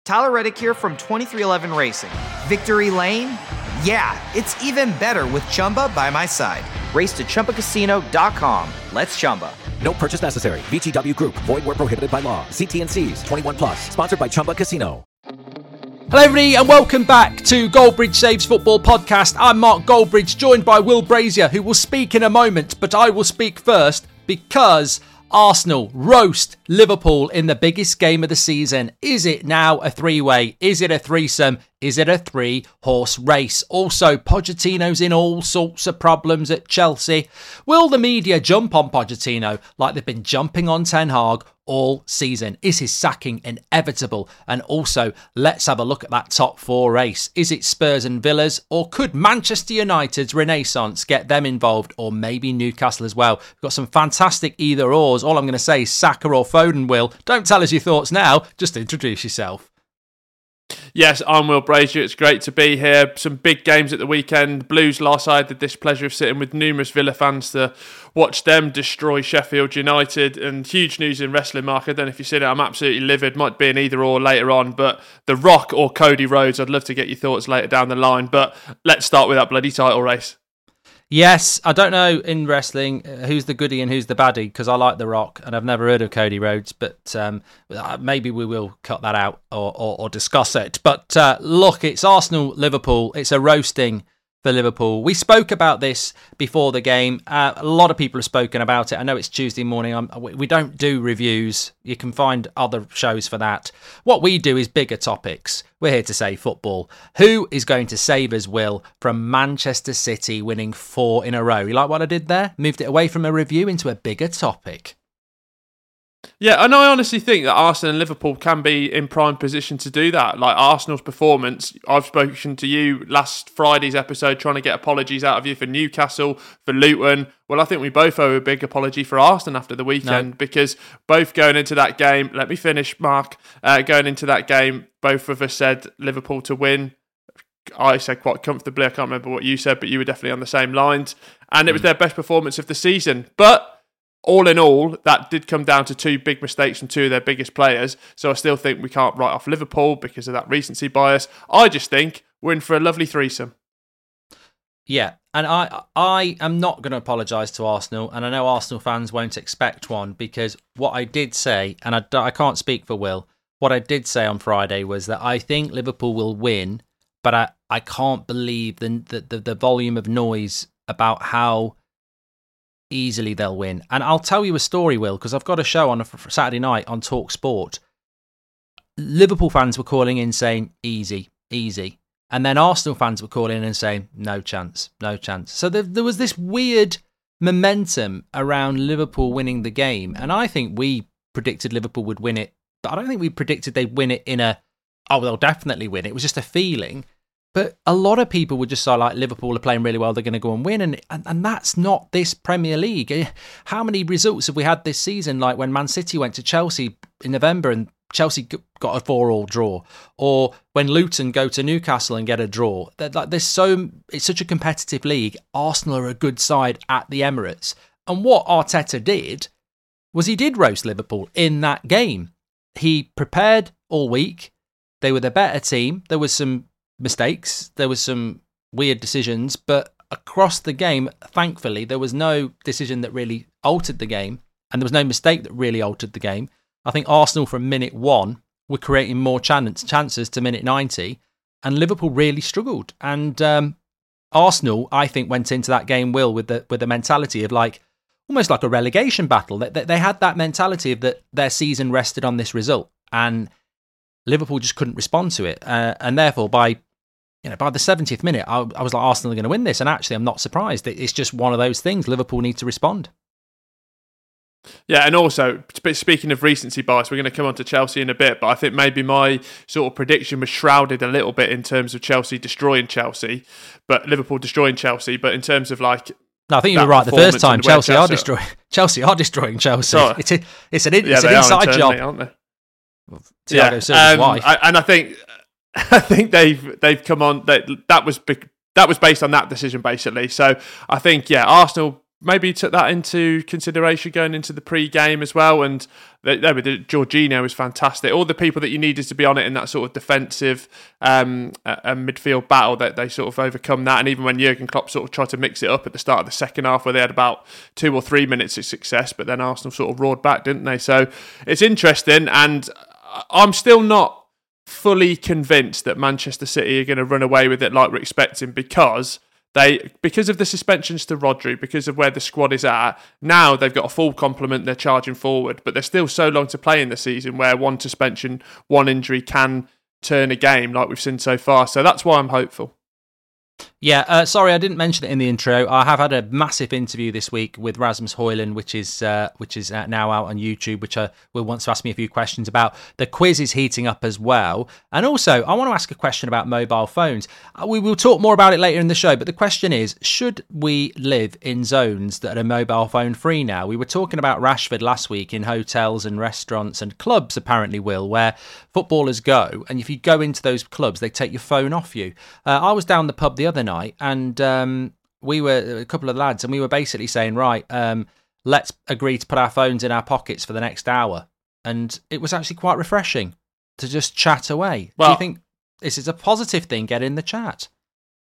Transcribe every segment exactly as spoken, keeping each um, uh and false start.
Tyler Reddick here from twenty-three eleven Racing. Victory Lane? Yeah, it's even better with Chumba by my side. Race to Chumba Casino dot com. Let's Chumba. No purchase necessary. V G W Group. Void where prohibited by law. See T and C's. twenty-one plus. Sponsored by Chumba Casino. Hello everybody and welcome back to Goldbridge Saves Football Podcast. I'm Mark Goldbridge, joined by Will Brazier, who will speak in a moment, but I will speak first because Arsenal roast Liverpool in the biggest game of the season. Is it now a three-way? Is it a threesome? Is it a three-horse race? Also, Pochettino's in all sorts of problems at Chelsea. Will the media jump on Pochettino like they've been jumping on Ten Hag all season? Is his sacking inevitable? And also, let's have a look at that top four race. Is it Spurs and Villas, or could Manchester United's renaissance get them involved, or maybe Newcastle as well? We've got some fantastic either-ors. All I'm going to say is Saka or Foden, Will. Don't tell us your thoughts now, just introduce yourself. Yes, I'm Will Brazier. It's great to be here. Some big games at the weekend. Blues last night had the displeasure of sitting with numerous Villa fans to watch them destroy Sheffield United. And huge news in wrestling, Mark. I don't know if you've seen it. I'm absolutely livid. Might be an either or later on. But The Rock or Cody Rhodes, I'd love to get your thoughts later down the line. But let's start with that bloody title race. Yes, I don't know in wrestling uh, who's the goodie and who's the baddie, because I like The Rock and I've never heard of Cody Rhodes, but um, maybe we will cut that out or, or, or discuss it. But uh, look, it's Arsenal-Liverpool. It's a roasting for Liverpool. We spoke about this before the game. Uh, a lot of people have spoken about it. I know it's Tuesday morning. I'm, we don't do reviews. You can find other shows for that. What we do is bigger topics. We're here to say football. Who is going to save us, Will, from Manchester City winning four in a row? You like what I did there? Moved it away from a review into a bigger topic. Yeah, and I honestly think that Arsenal and Liverpool can be in prime position to do that. Like Arsenal's performance, I've spoken to you last Friday's episode trying to get apologies out of you for Newcastle, for Luton. Well, I think we both owe a big apology for Arsenal after the weekend no. because both going into that game, let me finish, Mark, uh, going into that game, both of us said Liverpool to win. I said quite comfortably, I can't remember what you said, but you were definitely on the same lines. And it was their best performance of the season. But all in all, that did come down to two big mistakes from two of their biggest players. So I still think we can't write off Liverpool because of that recency bias. I just think we're in for a lovely threesome. Yeah, and I I am not going to apologise to Arsenal, and I know Arsenal fans won't expect one, because what I did say, and I, I can't speak for Will, what I did say on Friday was that I think Liverpool will win, but I, I can't believe the, the, the, the volume of noise about how easily they'll win. And I'll tell you a story, Will, because I've got a show on a Saturday night on Talk Sport. Liverpool fans were calling in saying, easy, easy. And then Arsenal fans were calling in and saying, no chance, no chance. So there, there was this weird momentum around Liverpool winning the game. And I think we predicted Liverpool would win it, but I don't think we predicted they'd win it in a, oh, they'll definitely win. It was just a feeling. But a lot of people would just say, like, Liverpool are playing really well, they're going to go and win. And, and and that's not this Premier League. How many results have we had this season, like when Man City went to Chelsea in November and Chelsea got a four-all draw? Or when Luton go to Newcastle and get a draw? Like, there's so it's such a competitive league. Arsenal are a good side at the Emirates. And what Arteta did was he did roast Liverpool in that game. He prepared all week. They were the better team. There was some mistakes, there was some weird decisions, but across the game, thankfully, there was no decision that really altered the game, and there was no mistake that really altered the game. I think Arsenal from minute one were creating more chance, chances to minute ninety, and Liverpool really struggled. And um, Arsenal, I think, went into that game, Will, with the with the mentality of like almost like a relegation battle. They, they, they had that mentality of that their season rested on this result, and Liverpool just couldn't respond to it, uh, and therefore by You know, by the seventieth minute, I, I was like, Arsenal are going to win this. And actually, I'm not surprised. It's just one of those things. Liverpool need to respond. Yeah, and also, speaking of recency bias, we're going to come on to Chelsea in a bit, but I think maybe my sort of prediction was shrouded a little bit in terms of Chelsea destroying Chelsea, but Liverpool destroying Chelsea. But in terms of like, no, I think you were right the first time. Chelsea, Chelsea are destroying. Chelsea are destroying Chelsea. Sorry. It's a, it's an, yeah, it's an inside job, aren't they? Well, yeah, um, I, and I think I think they've they've come on. That that was that was based on that decision basically. So I think yeah, Arsenal maybe took that into consideration going into the pre-game as well. And there we did. Jorginho was fantastic. All the people that you needed to be on it in that sort of defensive um, uh, midfield battle, that they sort of overcome that. And even when Jurgen Klopp sort of tried to mix it up at the start of the second half, where they had about two or three minutes of success, but then Arsenal sort of roared back, didn't they? So it's interesting, and I'm still not fully convinced that Manchester City are going to run away with it like we're expecting, because They, because of the suspensions to Rodri, because of where the squad is at, now they've got a full complement, they're charging forward, but there's still so long to play in the season where one suspension, one injury can turn a game like we've seen so far. So that's why I'm hopeful. Yeah, uh, sorry, I didn't mention it in the intro. I have had a massive interview this week with Rasmus Højlund, which is uh, which is uh, now out on YouTube, which uh, will want to ask me a few questions about. The quiz is heating up as well. And also, I want to ask a question about mobile phones. Uh, we will talk more about it later in the show, but the question is, should we live in zones that are mobile phone free now? We were talking about Rashford last week in hotels and restaurants and clubs, apparently, Will, where footballers go, and if you go into those clubs, they take your phone off you. Uh, I was down the pub the other night, and um, we were a couple of lads, and we were basically saying, right, um, let's agree to put our phones in our pockets for the next hour. And it was actually quite refreshing to just chat away. Well, do you think this is a positive thing, get in the chat?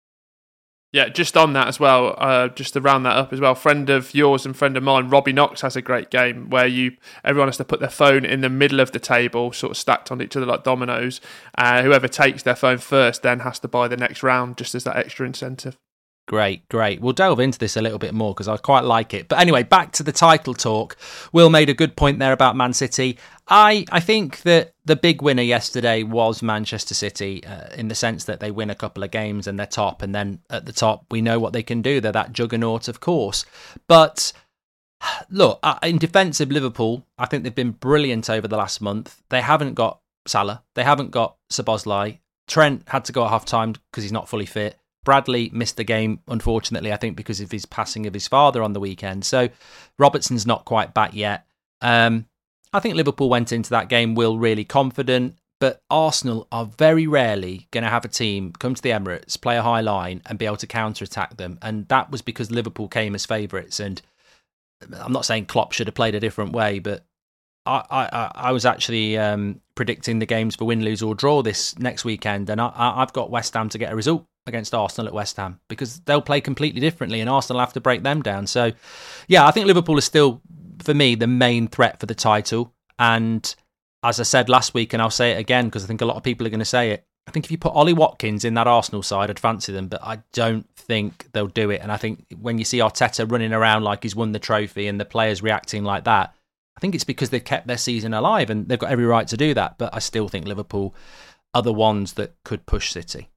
Yeah, just on that as well, uh, just to round that up as well, friend of yours and friend of mine, Robbie Knox, has a great game where you everyone has to put their phone in the middle of the table, sort of stacked on each other like dominoes. Uh, whoever takes their phone first then has to buy the next round, just as that extra incentive. Great, great. We'll delve into this a little bit more because I quite like it. But anyway, back to the title talk. Will made a good point there about Man City. I, I think that the big winner yesterday was Manchester City uh, in the sense that they win a couple of games and they're top. And then at the top, we know what they can do. They're that juggernaut, of course. But look, in defence of Liverpool, I think they've been brilliant over the last month. They haven't got Salah. They haven't got Szoboszlai. Trent had to go at half-time because he's not fully fit. Bradley missed the game, unfortunately, I think because of his passing of his father on the weekend. So Robertson's not quite back yet. Um, I think Liverpool went into that game, Will, really confident, but Arsenal are very rarely going to have a team come to the Emirates, play a high line and be able to counter-attack them. And that was because Liverpool came as favourites. And I'm not saying Klopp should have played a different way, but I, I, I was actually um, predicting the games for win, lose or draw this next weekend. And I, I've got West Ham to get a result against Arsenal at West Ham because they'll play completely differently and Arsenal have to break them down. So, yeah, I think Liverpool is still, for me, the main threat for the title. And as I said last week, and I'll say it again because I think a lot of people are going to say it, I think if you put Ollie Watkins in that Arsenal side, I'd fancy them, but I don't think they'll do it. And I think when you see Arteta running around like he's won the trophy and the players reacting like that, I think it's because they've kept their season alive and they've got every right to do that. But I still think Liverpool are the ones that could push City.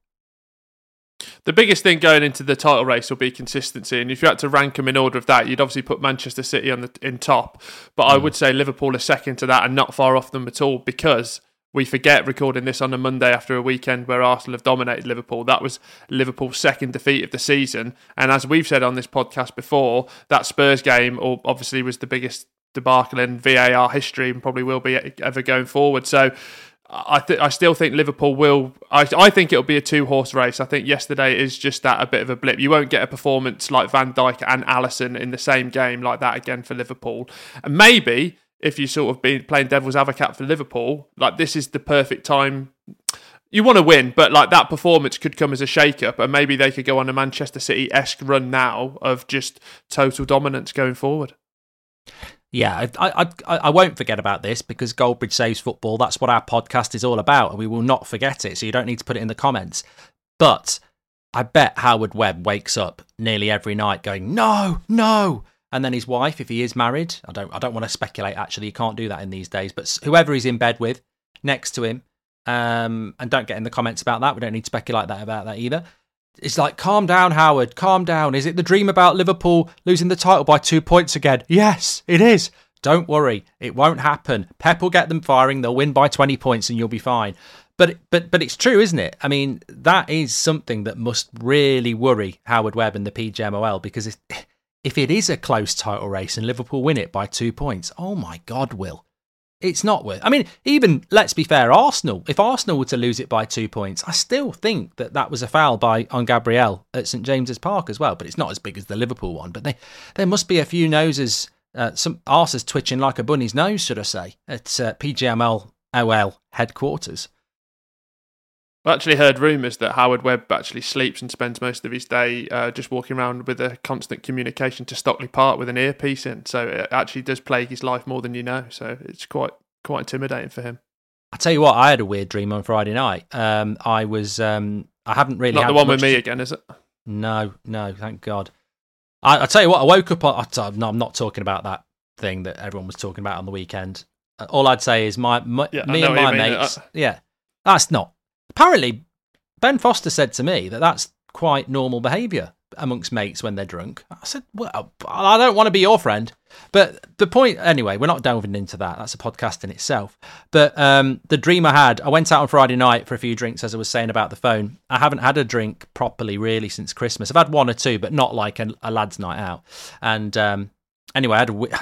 The biggest thing going into the title race will be consistency, and if you had to rank them in order of that, you'd obviously put Manchester City on the in top. But mm. I would say Liverpool are second to that, and not far off them at all. Because we forget recording this on a Monday after a weekend where Arsenal have dominated Liverpool. That was Liverpool's second defeat of the season, and as we've said on this podcast before, that Spurs game obviously was the biggest debacle in V A R history, and probably will be ever going forward. So. I th- I still think Liverpool will. I I think it'll be a two horse race. I think yesterday is just that a bit of a blip. You won't get a performance like Van Dijk and Alisson in the same game like that again for Liverpool. And maybe if you sort of been playing devil's advocate for Liverpool, like this is the perfect time. You want to win, but like that performance could come as a shake-up, and maybe they could go on a Manchester City-esque run now of just total dominance going forward. Yeah, I, I I won't forget about this because Goldbridge Saves Football, that's what our podcast is all about, and we will not forget it, so you don't need to put it in the comments. But I bet Howard Webb wakes up nearly every night going, no, no. And then his wife, if he is married, I don't I don't want to speculate, actually, you can't do that in these days, but whoever he's in bed with, next to him, um, and don't get in the comments about that, we don't need to speculate that about that either. It's like, calm down, Howard, calm down. Is it the dream about Liverpool losing the title by two points again? Yes, it is. Don't worry, it won't happen. Pep will get them firing, they'll win by twenty points and you'll be fine. But but but it's true, isn't it? I mean, that is something that must really worry Howard Webb and the P G M O L, because if, if it is a close title race and Liverpool win it by two points, oh my God, Will. It's not worth. I mean, even let's be fair, Arsenal. If Arsenal were to lose it by two points, I still think that that was a foul by on Gabriel at St James's Park as well. But it's not as big as the Liverpool one. But they, there must be a few noses. Uh, some arses twitching like a bunny's nose, should I say, at uh, P G M L O L headquarters. I actually heard rumours that Howard Webb actually sleeps and spends most of his day uh, just walking around with a constant communication to Stockley Park with an earpiece in. So it actually does plague his life more than you know. So it's quite quite intimidating for him. I tell you what, I had a weird dream on Friday night. Um, I was, um, I haven't really not had the one much with me to... again, is it? No, no, thank God. I, I tell you what, I woke up on. I, no, I'm not talking about that thing that everyone was talking about on the weekend. All I'd say is my, my yeah, me and my mates. I... Yeah, that's not. Apparently, Ben Foster said to me that that's quite normal behaviour amongst mates when they're drunk. I said, well, I don't want to be your friend. But the point, anyway, we're not delving into that. That's a podcast in itself. But um, the dream I had, I went out on Friday night for a few drinks, as I was saying about the phone. I haven't had a drink properly, really, since Christmas. I've had one or two, but not like a, a lad's night out. And um, anyway, I had a...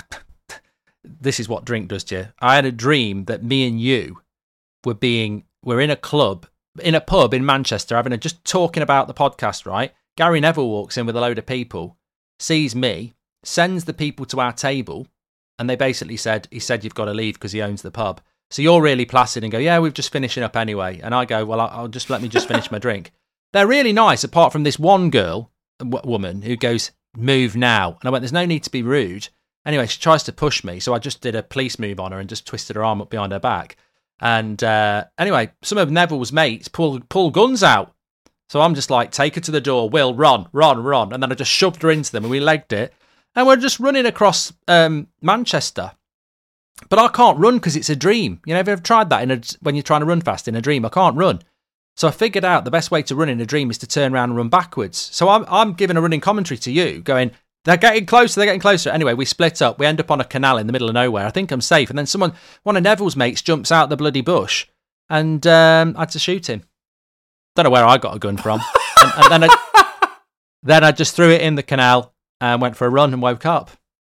this is what drink does to you. I had a dream that me and you were being... We're in a club, in a pub in Manchester, having a, just talking about the podcast, right? Gary Neville walks in with a load of people, sees me, sends the people to our table, and they basically said, he said, you've got to leave because he owns the pub. So you're really placid and go, yeah, we're just finishing up anyway. And I go, well, I'll just let me just finish my drink. They're really nice, apart from this one girl, w- woman, who goes, move now. And I went, there's no need to be rude. Anyway, she tries to push me, so I just did a police move on her and just twisted her arm up behind her back. And uh, anyway, some of Neville's mates pull, pull guns out. So I'm just like, take her to the door, Will, run, run, run. And then I just shoved her into them and we legged it. And we're just running across um, Manchester. But I can't run because it's a dream. You know, have you ever tried that in a, when you're trying to run fast in a dream? I can't run. So I figured out the best way to run in a dream is to turn around and run backwards. So I'm, I'm giving a running commentary to you, going, they're getting closer, they're getting closer. Anyway, we split up. We end up on a canal in the middle of nowhere. I think I'm safe. And then someone, one of Neville's mates jumps out the bloody bush and um, I had to shoot him. Don't know where I got a gun from. and, and then, I, then I just threw it in the canal and went for a run and woke up.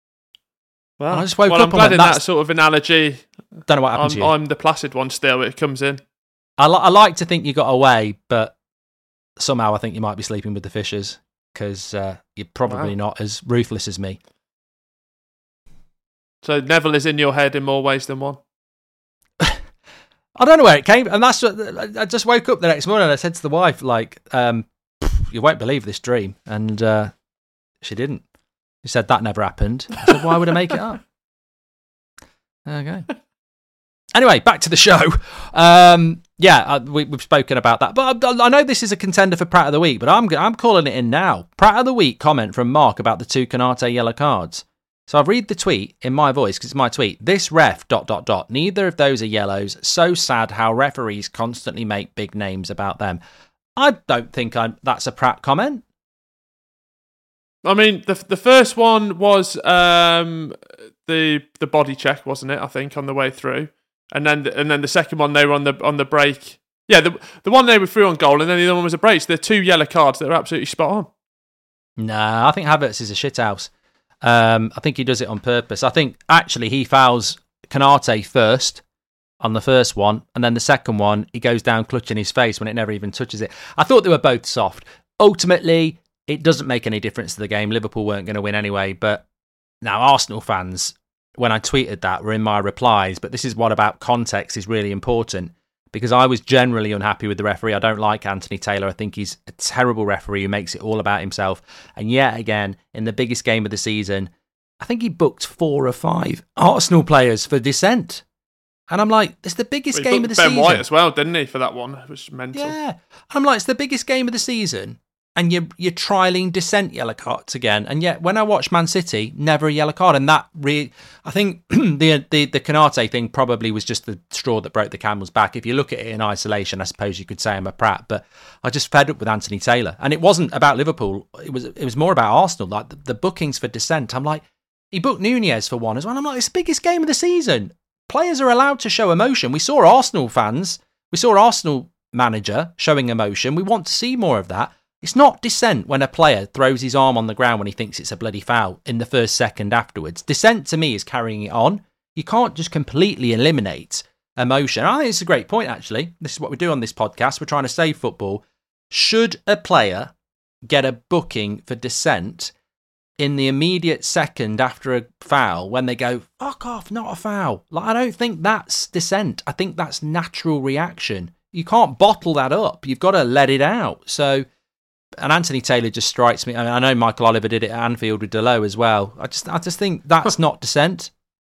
Well, and I just woke well up I'm glad and in that sort of analogy. Don't know what happened I'm, to you. I'm the placid one still. It comes in. I, li- I like to think you got away, but somehow I think you might be sleeping with the Fishers because uh, you're probably Wow. not as ruthless as me. So Neville is in your head in more ways than one. I don't know where it came, and that's what I just woke up the next morning and I said to the wife, like, um, you won't believe this dream. And uh, she didn't. She said, that never happened. I said, why would I make it up? Okay. Anyway, back to the show. Um, yeah, uh, we, we've spoken about that. But I, I know this is a contender for Pratt of the Week, but I'm I'm calling it in now. Pratt of the Week comment from Mark about the two Canate yellow cards. So I've read the tweet in my voice because it's my tweet. This ref, dot, dot, dot. Neither of those are yellows. So sad how referees constantly make big names about them. I don't think I'm, that's a Pratt comment. I mean, the the first one was um, the the body check, wasn't it? I think on the way through, and then the, and then the second one they were on the on the break. Yeah, the the one they were through on goal, and then the other one was a break. So they're two yellow cards that are absolutely spot on. Nah, I think Havertz is a shithouse. Um, I think he does it on purpose. I think actually he fouls Canate first on the first one, and then the second one he goes down clutching his face when it never even touches it. I thought they were both soft. Ultimately, it doesn't make any difference to the game. Liverpool weren't going to win anyway. But now Arsenal fans, when I tweeted that, were in my replies. But this is what about context is really important. Because I was generally unhappy with the referee. I don't like Anthony Taylor. I think he's a terrible referee who makes it all about himself. And yet again, in the biggest game of the season, I think he booked four or five Arsenal players for dissent. And I'm like, it's the biggest well, game of the Ben season. White as well, didn't he, for that one? It was mental. Yeah. And I'm like, it's the biggest game of the season. And you're, you're trialling dissent yellow cards again. And yet, when I watch Man City, never a yellow card. And that really, I think the, the the Canate thing probably was just the straw that broke the camel's back. If you look at it in isolation, I suppose you could say I'm a Pratt. But I just fed up with Anthony Taylor. And it wasn't about Liverpool. It was it was more about Arsenal. Like the, the bookings for dissent. I'm like, he booked Nunez for one as well. I'm like, it's the biggest game of the season. Players are allowed to show emotion. We saw Arsenal fans, we saw Arsenal manager showing emotion. We want to see more of that. It's not dissent when a player throws his arm on the ground when he thinks it's a bloody foul in the first second afterwards. Dissent to me is carrying it on. You can't just completely eliminate emotion. I think it's a great point, actually. This is what we do on this podcast. We're trying to save football. Should a player get a booking for dissent in the immediate second after a foul when they go, fuck off, not a foul? Like, I don't think that's dissent. I think that's natural reaction. You can't bottle that up. You've got to let it out. So, and Anthony Taylor just strikes me. I mean, I know Michael Oliver did it at Anfield with Delo as well. I just, I just think that's not dissent.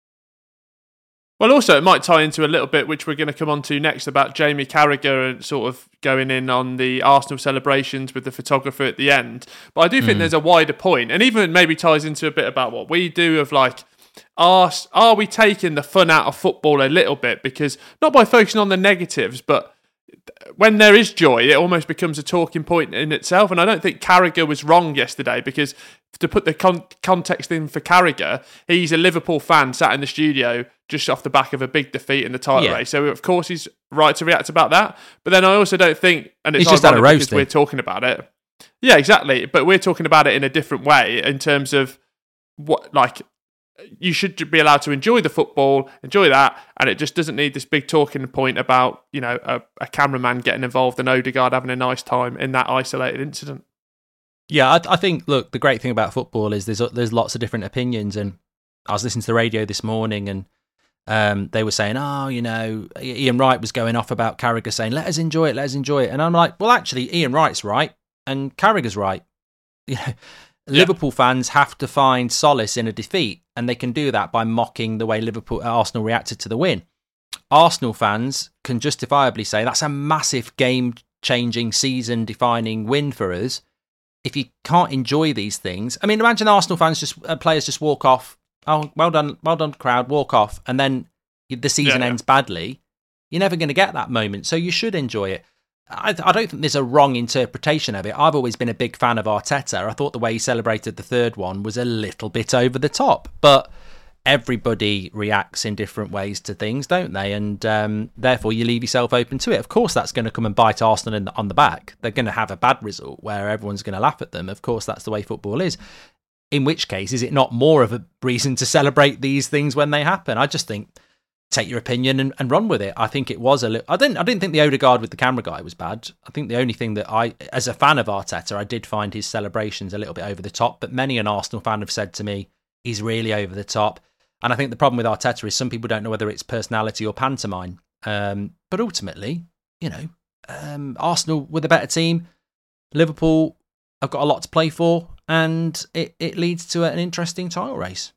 Well, also, it might tie into a little bit, which we're going to come on to next, about Jamie Carragher and sort of going in on the Arsenal celebrations with the photographer at the end. But I do think mm. there's a wider point, and even maybe ties into a bit about what we do of like, are, are we taking the fun out of football a little bit? Because not by focusing on the negatives, but when there is joy, it almost becomes a talking point in itself. And I don't think Carragher was wrong yesterday, because to put the con- context in for Carragher, he's a Liverpool fan sat in the studio just off the back of a big defeat in the title yeah. race. So, of course, he's right to react about that. But then I also don't think, and it's just had a roast because we're talking about it. Yeah, exactly. But we're talking about it in a different way in terms of what, like, you should be allowed to enjoy the football, enjoy that, and it just doesn't need this big talking point about, you know, a, a cameraman getting involved and Odegaard having a nice time in that isolated incident. Yeah, I, I think, look, the great thing about football is there's there's lots of different opinions, and I was listening to the radio this morning, and um, they were saying, oh, you know, Ian Wright was going off about Carragher saying, let us enjoy it, let us enjoy it. And I'm like, well, actually, Ian Wright's right, and Carragher's right. You know, yeah. Liverpool fans have to find solace in a defeat, and they can do that by mocking the way Liverpool Arsenal reacted to the win. Arsenal fans can justifiably say that's a massive game-changing, season-defining win for us. If you can't enjoy these things, I mean, imagine Arsenal fans just uh, players just walk off. Oh, well done, well done, crowd, walk off, and then the season yeah, yeah. ends badly. You're never going to get that moment, so you should enjoy it. I, I don't think there's a wrong interpretation of it. I've always been a big fan of Arteta. I thought the way he celebrated the third one was a little bit over the top, but everybody reacts in different ways to things, don't they? And um, therefore, you leave yourself open to it. Of course, that's going to come and bite Arsenal in the, on the back. They're going to have a bad result where everyone's going to laugh at them. Of course, that's the way football is. In which case, is it not more of a reason to celebrate these things when they happen? I just think, take your opinion and, and run with it. I think it was a little... I didn't, I didn't think the Odegaard with the camera guy was bad. I think the only thing that I, as a fan of Arteta, I did find his celebrations a little bit over the top, but many an Arsenal fan have said to me, he's really over the top. And I think the problem with Arteta is some people don't know whether it's personality or pantomime. Um, but ultimately, you know, um, Arsenal were the better team. Liverpool have got a lot to play for, and it, it leads to an interesting title race.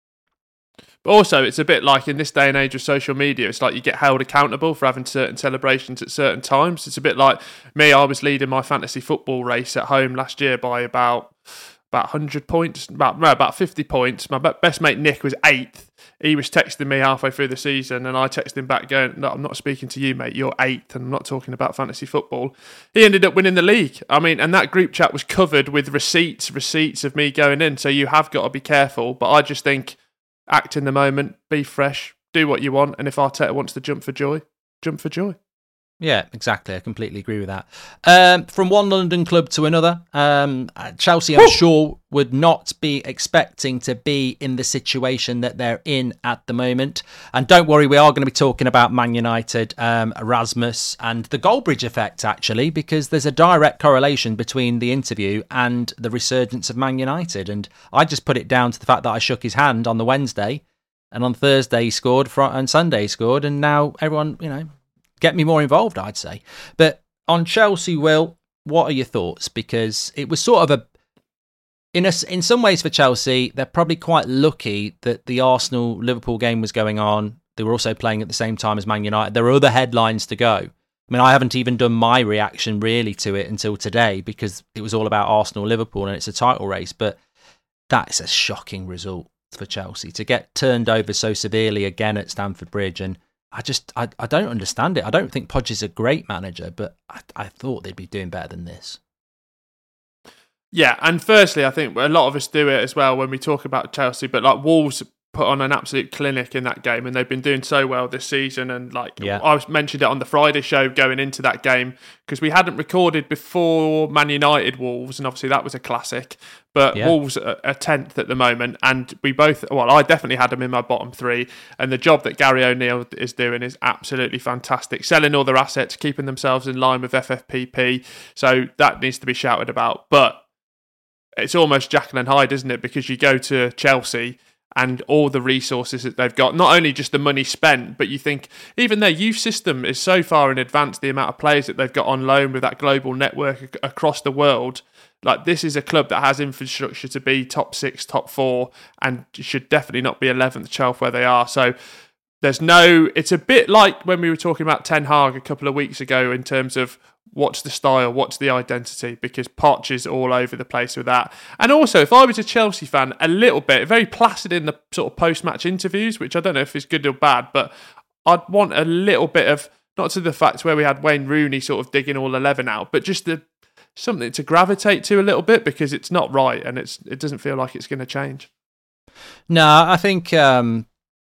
But also, it's a bit like in this day and age of social media, it's like you get held accountable for having certain celebrations at certain times. It's a bit like me, I was leading my fantasy football race at home last year by about... about one hundred points, about no, about fifty points. My best mate Nick was eighth. He was texting me halfway through the season, and I texted him back going, no, I'm not speaking to you, mate. You're eighth, and I'm not talking about fantasy football. He ended up winning the league. I mean, and that group chat was covered with receipts, receipts of me going in. So you have got to be careful. But I just think, act in the moment, be fresh, do what you want. And if Arteta wants to jump for joy, jump for joy. Yeah, exactly. I completely agree with that. Um, from one London club to another, um, Chelsea, I'm Woo! sure, would not be expecting to be in the situation that they're in at the moment. And don't worry, we are going to be talking about Man United, um, Erasmus, and the Goldbridge effect, actually, because there's a direct correlation between the interview and the resurgence of Man United. And I just put it down to the fact that I shook his hand on the Wednesday, and on Thursday he scored, and Sunday he scored, and now everyone, you know, get me more involved, I'd say. But on Chelsea, Will, what are your thoughts? Because it was sort of a, in a, in some ways for Chelsea, they're probably quite lucky that the Arsenal-Liverpool game was going on. They were also playing at the same time as Man United. There are other headlines to go. I mean, I haven't even done my reaction really to it until today because it was all about Arsenal-Liverpool and it's a title race. But that's a shocking result for Chelsea to get turned over so severely again at Stamford Bridge. And I just, I, I don't understand it. I don't think Podge is a great manager, but I, I thought they'd be doing better than this. Yeah, and firstly, I think a lot of us do it as well when we talk about Chelsea, but like Wolves put on an absolute clinic in that game, and they've been doing so well this season. And like yeah. I mentioned it on the Friday show going into that game, because we hadn't recorded before Man United Wolves, and obviously that was a classic. But yeah. Wolves are tenth at the moment, and we both, well, I definitely had them in my bottom three. And the job that Gary O'Neill is doing is absolutely fantastic, selling all their assets, keeping themselves in line with F F P P. So that needs to be shouted about. But it's almost Jekyll and Hyde, isn't it? Because you go to Chelsea and all the resources that they've got, not only just the money spent, but you think even their youth system is so far in advance, the amount of players that they've got on loan with that global network ac- across the world. Like, this is a club that has infrastructure to be top six, top four, and should definitely not be eleventh, twelfth where they are. So there's no, it's a bit like when we were talking about Ten Hag a couple of weeks ago in terms of what's the style, what's the identity, because Poch is all over the place with that. And also, if I was a Chelsea fan, a little bit, very placid in the sort of post-match interviews, which I don't know if is good or bad, but I'd want a little bit of, not to the fact where we had Wayne Rooney sort of digging all eleven out, but just the something to gravitate to a little bit, because it's not right and it's it doesn't feel like it's going to change. No, I think um,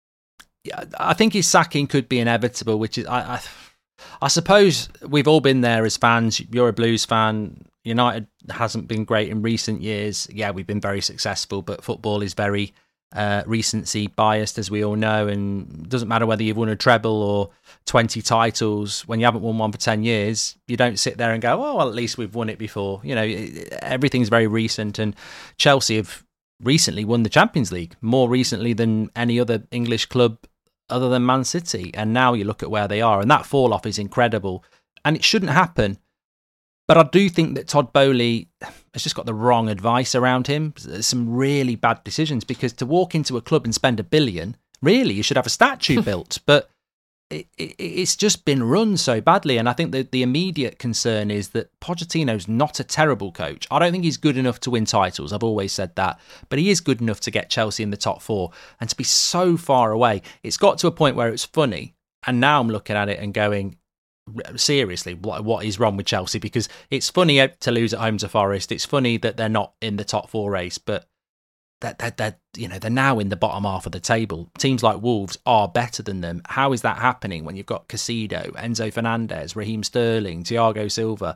yeah, I think his sacking could be inevitable, which is I, I I suppose we've all been there as fans. You're a Blues fan. United hasn't been great in recent years. Yeah, we've been very successful, but football is very uh, recency biased, as we all know, and it doesn't matter whether you've won a treble or twenty titles. When you haven't won one for ten years, you don't sit there and go, oh, well, at least we've won it before. You know, everything's very recent, and Chelsea have recently won the Champions League, more recently than any other English club other than Man City. And now you look at where they are, and that fall off is incredible, and it shouldn't happen. But I do think that Todd Boehly has just got the wrong advice around him. There's some really bad decisions, because to walk into a club and spend a billion, really, you should have a statue built. But it, it, it's just been run so badly. And I think that the immediate concern is that Pochettino's not a terrible coach. I don't think he's good enough to win titles. I've always said that. But he is good enough to get Chelsea in the top four. And to be so far away, it's got to a point where it's funny. And now I'm looking at it and going, seriously, what what is wrong with Chelsea? Because it's funny to lose at home to Forest. It's funny that they're not in the top four race, but that they're, they're, you know, they're now in the bottom half of the table. Teams like Wolves are better than them. How is that happening when you've got Caicedo, Enzo Fernandez, Raheem Sterling, Thiago Silva,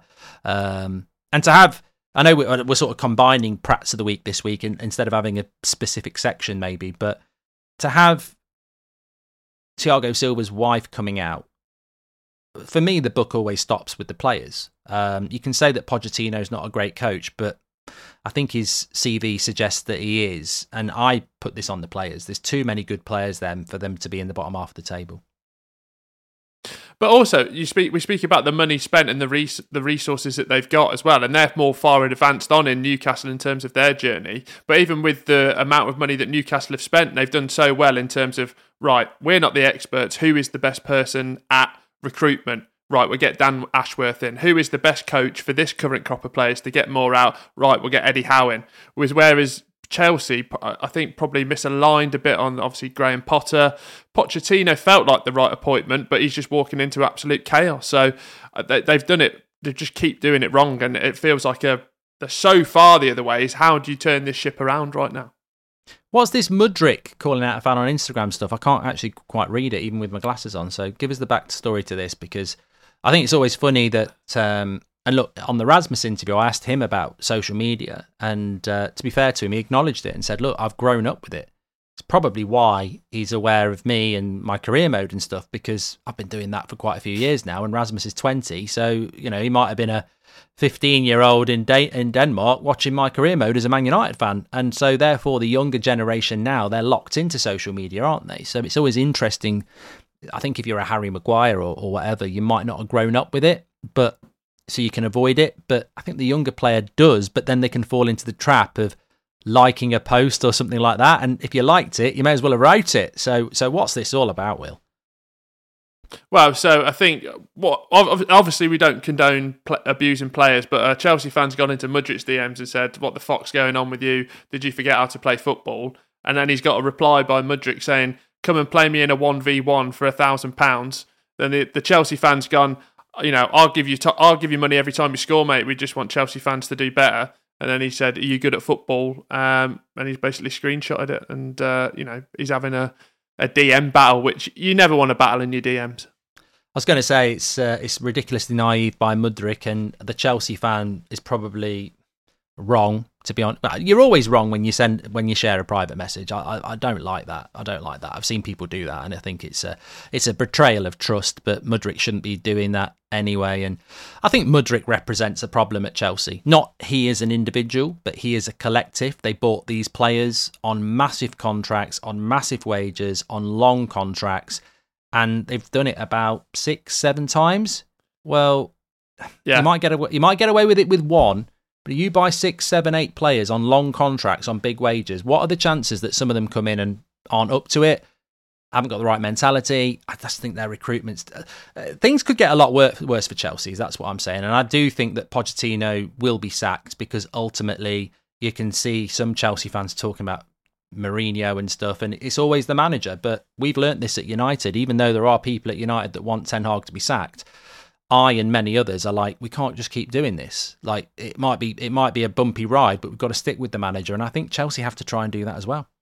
um, and to have? I know we're, we're sort of combining Prats of the week this week in, instead of having a specific section, maybe, but to have Thiago Silva's wife coming out. For me, the book always stops with the players. Um, you can say that Pochettino's not a great coach, but I think his C V suggests that he is. And I put this on the players. There's too many good players then for them to be in the bottom half of the table. But also, you speak. we speak about the money spent and the res- the resources that they've got as well, and they're more far advanced on in Newcastle in terms of their journey. But even with the amount of money that Newcastle have spent, they've done so well in terms of, right, we're not the experts. Who is the best person at recruitment? Right, we'll get Dan Ashworth in. Who is the best coach for this current crop of players to get more out? Right, we'll get Eddie Howe in. Whereas Chelsea, I think, probably misaligned a bit on, obviously, Graham Potter. Pochettino felt like the right appointment, but he's just walking into absolute chaos. So they've done it, they just keep doing it wrong, and it feels like a, they're so far the other way. Is how do you turn this ship around right now? What's this Mudrick calling out a fan on Instagram stuff? I can't actually quite read it, even with my glasses on. So give us the backstory to this, because I think it's always funny that, um, and look, on the Rasmus interview, I asked him about social media. And uh, to be fair to him, he acknowledged it and said, look, I've grown up with it. It's probably why he's aware of me and my career mode and stuff, because I've been doing that for quite a few years now. And Rasmus is twenty. So, you know, he might have been a fifteen-year-old in De- in Denmark watching my career mode as a Man United fan. And so, therefore, the younger generation now, they're locked into social media, aren't they? So it's always interesting. I think if you're a Harry Maguire or, or whatever, you might not have grown up with it, but so you can avoid it. But I think the younger player does, but then they can fall into the trap of liking a post or something like that. And if you liked it, you may as well have wrote it. So, so what's this all about, Will? Well, so I think what obviously we don't condone pl- abusing players, but a Chelsea fan's gone into Mudrick's D Ms and said, "What the fuck's going on with you? Did you forget how to play football?" And then he's got a reply by Mudrick saying, "Come and play me in a one v one for a thousand pounds." Then the, the Chelsea fan's gone, "You know, I'll give you, t- I'll give you money every time you score, mate. We just want Chelsea fans to do better." And then he said, "Are you good at football?" Um, and he's basically screenshotted it. And, uh, you know, he's having a, a D M battle, which you never want to battle in your D Ms. I was going to say it's uh, it's ridiculously naive by Mudryk, and the Chelsea fan is probably wrong, to be honest. You're always wrong when you send when you share a private message. I, I I don't like that. I don't like that. I've seen people do that, and I think it's a it's a betrayal of trust. But Mudryk shouldn't be doing that anyway. And I think Mudryk represents a problem at Chelsea. Not he as an individual, but he as a collective. They bought these players on massive contracts, on massive wages, on long contracts, and they've done it about six, seven times. Well, yeah. you might get away, you might get away with it with one. But you buy six, seven, eight players on long contracts, on big wages, what are the chances that some of them come in and aren't up to it, haven't got the right mentality? I just think their recruitment's... Uh, things could get a lot wor- worse for Chelsea, that's what I'm saying. And I do think that Pochettino will be sacked because ultimately you can see some Chelsea fans talking about Mourinho and stuff, and it's always the manager. But we've learnt this at United, even though there are people at United that want Ten Hag to be sacked. I and many others are like, we can't just keep doing this. Like, it might be it might be a bumpy ride, but we've got to stick with the manager. And I think Chelsea have to try and do that as well.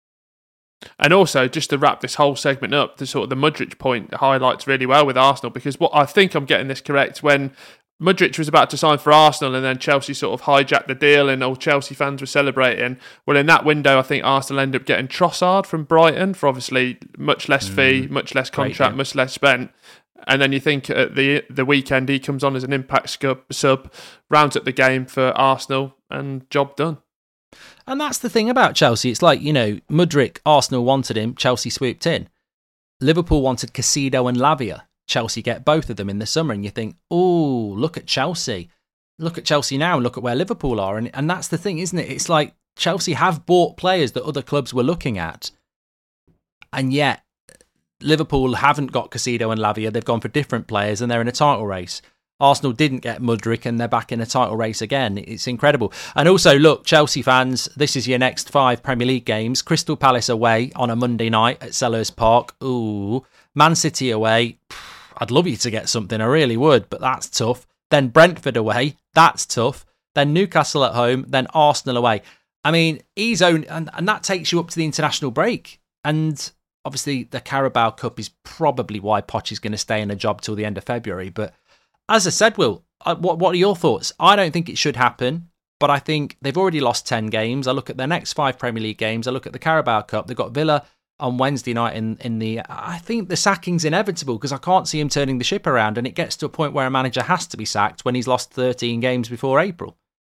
And also, just to wrap this whole segment up, the sort of the Mudryk point highlights really well with Arsenal, because what I think I'm getting this correct, when Mudryk was about to sign for Arsenal and then Chelsea sort of hijacked the deal and all Chelsea fans were celebrating. Well, in that window, I think Arsenal ended up getting Trossard from Brighton for obviously much less fee, mm, much less contract, great, yeah. much less spent. And then you think at the the weekend he comes on as an impact sub, sub, rounds up the game for Arsenal, and job done. And that's the thing about Chelsea. It's like, you know, Mudryk, Arsenal wanted him, Chelsea swooped in. Liverpool wanted Caicedo and Lavia. Chelsea get both of them in the summer, and you think, oh, look at Chelsea. Look at Chelsea now, and look at where Liverpool are. And, and that's the thing, isn't it? It's like Chelsea have bought players that other clubs were looking at, and yet Liverpool haven't got Caicedo and Lavia. They've gone for different players and they're in a title race. Arsenal didn't get Mudryk and they're back in a title race again. It's incredible. And also, look, Chelsea fans, this is your next five Premier League games. Crystal Palace away on a Monday night at Selhurst Park. Ooh. Man City away. I'd love you to get something. I really would, but that's tough. Then Brentford away. That's tough. Then Newcastle at home. Then Arsenal away. I mean, he's own, and, and that takes you up to the international break. And obviously, the Carabao Cup is probably why Poch is going to stay in a job till the end of February. But as I said, Will, what what are your thoughts? I don't think it should happen, but I think they've already lost ten games. I look at their next five Premier League games. I look at the Carabao Cup. They've got Villa on Wednesday night in, in the... I think the sacking's inevitable because I can't see him turning the ship around, and it gets to a point where a manager has to be sacked when he's lost thirteen games before April.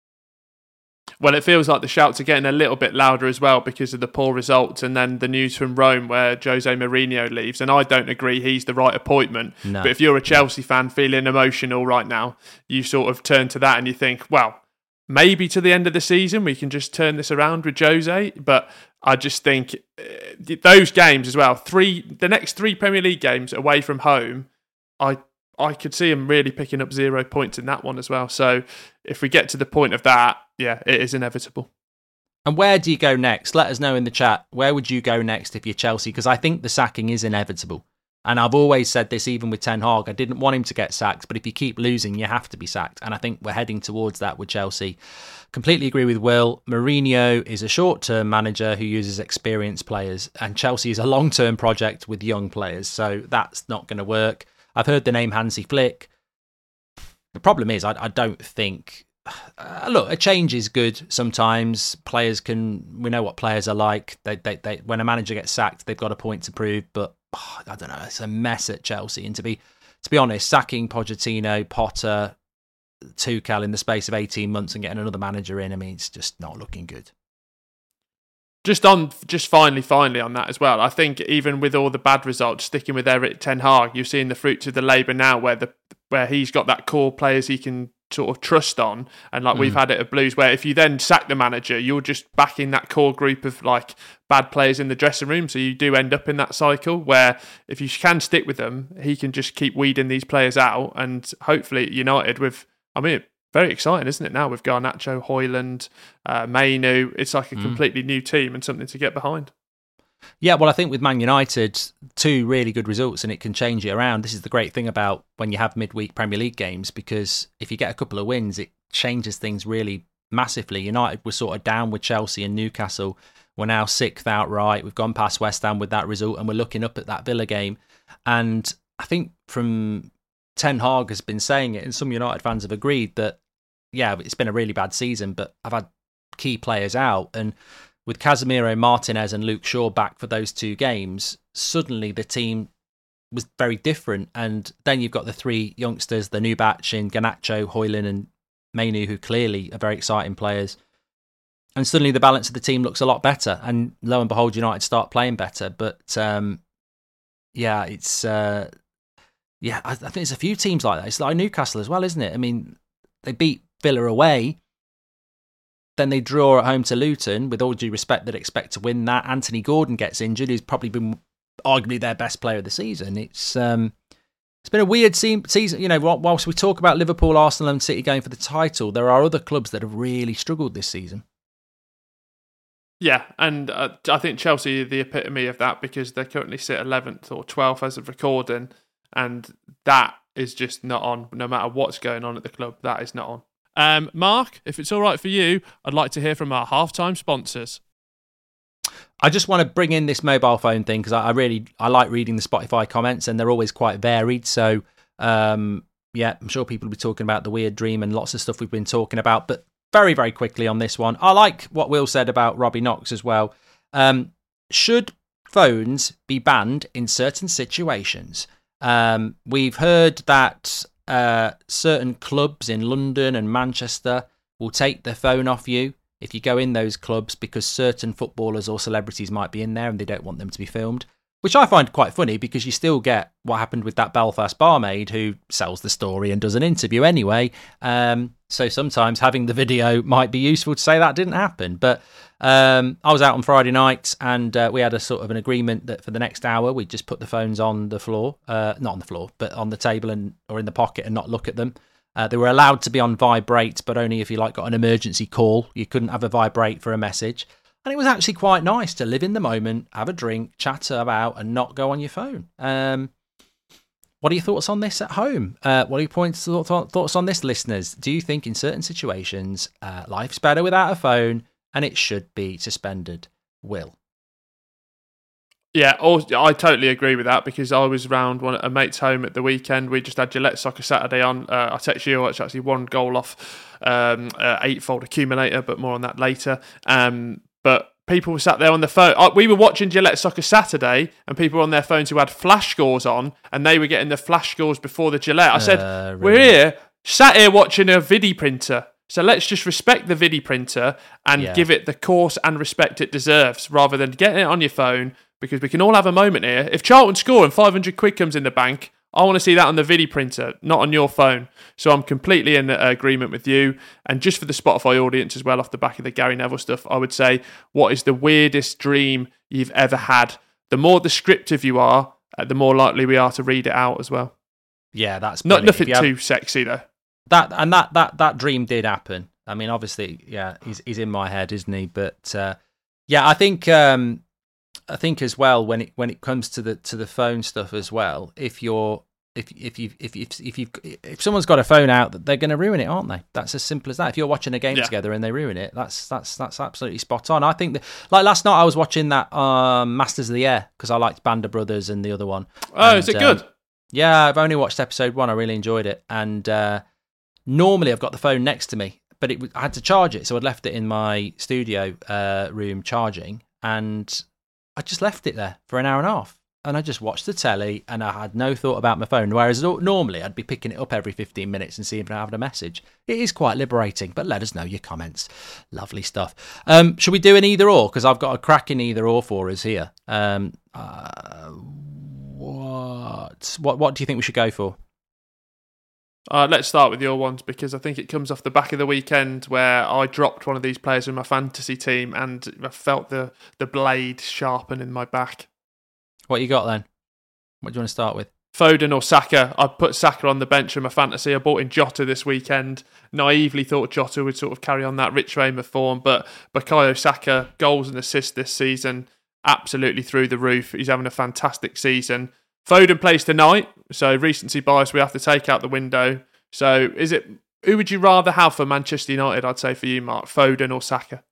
Well, it feels like the shouts are getting a little bit louder as well because of the poor results and then the news from Rome where Jose Mourinho leaves. And I don't agree he's the right appointment. No. But if you're a Chelsea fan feeling emotional right now, you sort of turn to that and you think, well, maybe to the end of the season we can just turn this around with Jose. But I just think those games as well, three the next three Premier League games away from home, I I could see him really picking up zero points in that one as well. So if we get to the point of that, yeah, it is inevitable. And where do you go next? Let us know in the chat. Where would you go next if you're Chelsea? Because I think the sacking is inevitable. And I've always said this, even with Ten Hag. I didn't want him to get sacked, but if you keep losing, you have to be sacked. And I think we're heading towards that with Chelsea. Completely agree with Will. Mourinho is a short-term manager who uses experienced players. And Chelsea is a long-term project with young players. So that's not going to work. I've heard the name Hansi Flick. The problem is, I, I don't think... Uh, look, a change is good sometimes. Players can... We know what players are like. They, they, they, when a manager gets sacked, they've got a point to prove. But, oh, I don't know, it's a mess at Chelsea. And to be to be honest, sacking Pochettino, Potter, Tuchel in the space of eighteen months and getting another manager in, I mean, it's just not looking good. Just on, just finally, finally on that as well. I think even with all the bad results, sticking with Erik Ten Hag, you're seeing the fruits of the labour now, where the where he's got that core players he can sort of trust on, and like mm. we've had it at Blues, where if you then sack the manager, you're just backing that core group of like bad players in the dressing room. So you do end up in that cycle where if you can stick with them, he can just keep weeding these players out, and hopefully United with, I mean. Very exciting, isn't it, now with Garnacho, Højlund, uh, Mainu. It's like a mm. completely new team and something to get behind. Yeah, well, I think with Man United, two really good results and it can change it around. This is the great thing about when you have midweek Premier League games, because if you get a couple of wins, it changes things really massively. United were sort of down with Chelsea and Newcastle. We're now sixth outright. We've gone past West Ham with that result, and we're looking up at that Villa game. And I think from Ten Hag has been saying it, and some United fans have agreed that, yeah, it's been a really bad season, but I've had key players out. And with Casemiro, Martinez and Luke Shaw back for those two games, suddenly the team was very different. And then you've got the three youngsters, the new batch in Garnacho, Højlund and Mainoo, who clearly are very exciting players. And suddenly the balance of the team looks a lot better. And lo and behold, United start playing better. But um, yeah, it's uh, yeah, I, I think there's a few teams like that. It's like Newcastle as well, isn't it? I mean, they beat Villa away. Then they draw at home to Luton. With all due respect, they'd expect to win that. Anthony Gordon gets injured. He's probably been arguably their best player of the season. It's um, it's been a weird season. You know, whilst we talk about Liverpool, Arsenal and City going for the title, there are other clubs that have really struggled this season. Yeah, and uh, I think Chelsea are the epitome of that because they currently sit eleventh or twelfth as of recording, and that is just not on. No matter what's going on at the club, that is not on. Um, Mark, if it's all right for you, I'd like to hear from our halftime sponsors. I just want to bring in this mobile phone thing because I, I really I like reading the Spotify comments, and they're always quite varied. So um, yeah, I'm sure people will be talking about the weird dream and lots of stuff we've been talking about, but very, very quickly on this one. I like what Will said about Robbie Knox as well. Um, should phones be banned in certain situations? Um, we've heard that uh, certain clubs in London and Manchester will take their phone off you if you go in those clubs because certain footballers or celebrities might be in there and they don't want them to be filmed. Which I find quite funny because you still get what happened with that Belfast barmaid who sells the story and does an interview anyway. Um, so sometimes having the video might be useful to say that didn't happen. But um, I was out on Friday night and uh, we had a sort of an agreement that for the next hour we'd just put the phones on the floor, uh, not on the floor, but on the table and or in the pocket and not look at them. Uh, they were allowed to be on vibrate, but only if you like got an emergency call. You couldn't have a vibrate for a message. And it was actually quite nice to live in the moment, have a drink, chat about, and not go on your phone. Um, what are your thoughts on this at home? Uh, what are your points, thoughts on this, listeners? Do you think in certain situations uh, life's better without a phone and it should be suspended? Will? Yeah, I totally agree with that because I was around one at a mate's home at the weekend. We just had Gillette Soccer Saturday on. Uh, I text you, it's actually one goal off um, uh, eightfold accumulator, but more on that later. Um, But people were sat there on the phone. We were watching Gillette Soccer Saturday, and people were on their phones who had flash scores on, and they were getting the flash scores before the Gillette. I said, uh, really? We're here, sat here watching a vidi printer. So let's just respect the vidi printer and yeah. give it the course and respect it deserves, rather than getting it on your phone, because we can all have a moment here. If Charlton score and five hundred quid comes in the bank, I want to see that on the vidi printer, not on your phone. So I'm completely in agreement with you. And just for the Spotify audience as well, off the back of the Gary Neville stuff, I would say, what is the weirdest dream you've ever had? The more descriptive you are, the more likely we are to read it out as well. Yeah, that's not nothing have, too sexy though. That and that that that dream did happen. I mean, obviously, yeah, he's he's in my head, isn't he? But uh, yeah, I think. Um, I think as well when it when it comes to the to the phone stuff as well. If you're if if you if if if you if someone's got a phone out, they're going to ruin it, aren't they? That's as simple as that. If you're watching a game yeah. together and they ruin it, that's that's that's absolutely spot on. I think that, like last night, I was watching that um, Masters of the Air because I liked Band of Brothers and the other one. Oh, and, is it good? Um, yeah, I've only watched episode one. I really enjoyed it, and uh, normally I've got the phone next to me, but it I had to charge it, so I'd left it in my studio uh, room charging, and I just left it there for an hour and a half and I just watched the telly and I had no thought about my phone. Whereas normally I'd be picking it up every fifteen minutes and seeing if I have a message. It is quite liberating, but let us know your comments. Lovely stuff. Um, should we do an either or? Because I've got a cracking either or for us here. Um, uh, what, what, what do you think we should go for? Uh, let's start with your ones because I think it comes off the back of the weekend where I dropped one of these players in my fantasy team and I felt the, the blade sharpen in my back. What you got then? What do you want to start with? Foden or Saka. I put Saka on the bench in my fantasy. I bought in Jota this weekend. Naively thought Jota would sort of carry on that rich vein of form, but Bukayo Saka, goals and assists this season, absolutely through the roof. He's having a fantastic season. Foden plays tonight, so recency bias we have to take out the window. So is it who would you rather have for Manchester United, I'd say for you, Mark, Foden or Saka?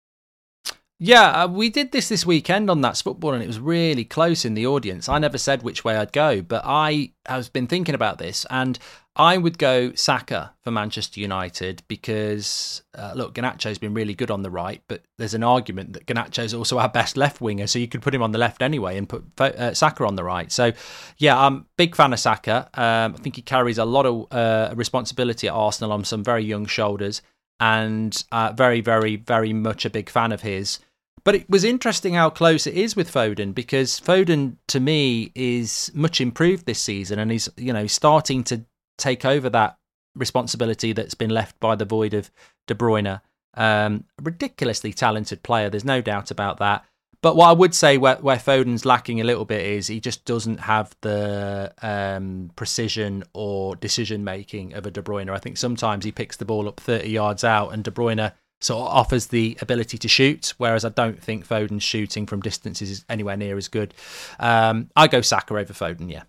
Yeah, uh, we did this this weekend on That's Football, and it was really close in the audience. I never said which way I'd go, but I have been thinking about this, and I would go Saka for Manchester United because, uh, look, Garnacho's been really good on the right, but there's an argument that Garnacho's also our best left winger, so you could put him on the left anyway and put uh, Saka on the right. So, yeah, I'm a big fan of Saka. Um, I think he carries a lot of uh, responsibility at Arsenal on some very young shoulders, and uh, very, very, very much a big fan of his. But it was interesting how close it is with Foden, because Foden, to me, is much improved this season, and he's, you know, starting to take over that responsibility that's been left by the void of De Bruyne. Um, ridiculously talented player, there's no doubt about that. But what I would say where, where Foden's lacking a little bit is he just doesn't have the um, precision or decision-making of a De Bruyne. I think sometimes he picks the ball up thirty yards out, and De Bruyne sort of offers the ability to shoot, whereas I don't think Foden's shooting from distances is anywhere near as good. Um, I go Saka over Foden, yeah.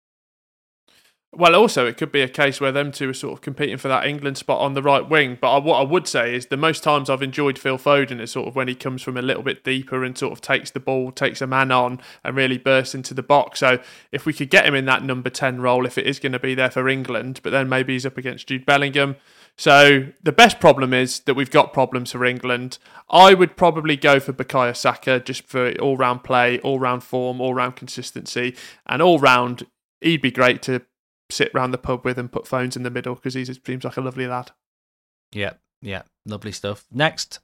Well, also, it could be a case where them two are sort of competing for that England spot on the right wing. But I, what I would say is the most times I've enjoyed Phil Foden is sort of when he comes from a little bit deeper and sort of takes the ball, takes a man on and really bursts into the box. So if we could get him in that number ten role, if it is going to be there for England, but then maybe he's up against Jude Bellingham. So the best problem is that we've got problems for England. I would probably go for Bukayo Saka just for all-round play, all-round form, all-round consistency, and all-round, he'd be great to sit round the pub with and put phones in the middle because he seems like a lovely lad. Yeah, yeah, lovely stuff. Next.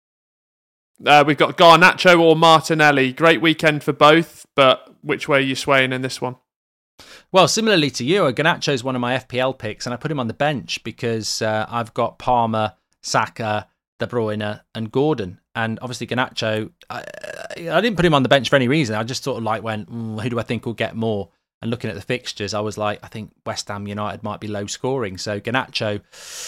Uh, we've got Garnacho or Martinelli. Great weekend for both, but which way are you swaying in this one? Well, similarly to you, Garnacho is one of my F P L picks, and I put him on the bench because uh, I've got Palmer, Saka, De Bruyne, and Gordon. And obviously, Garnacho, I, I didn't put him on the bench for any reason. I just sort of like went, mm, who do I think will get more? And looking at the fixtures, I was like, I think West Ham United might be low scoring. So Garnacho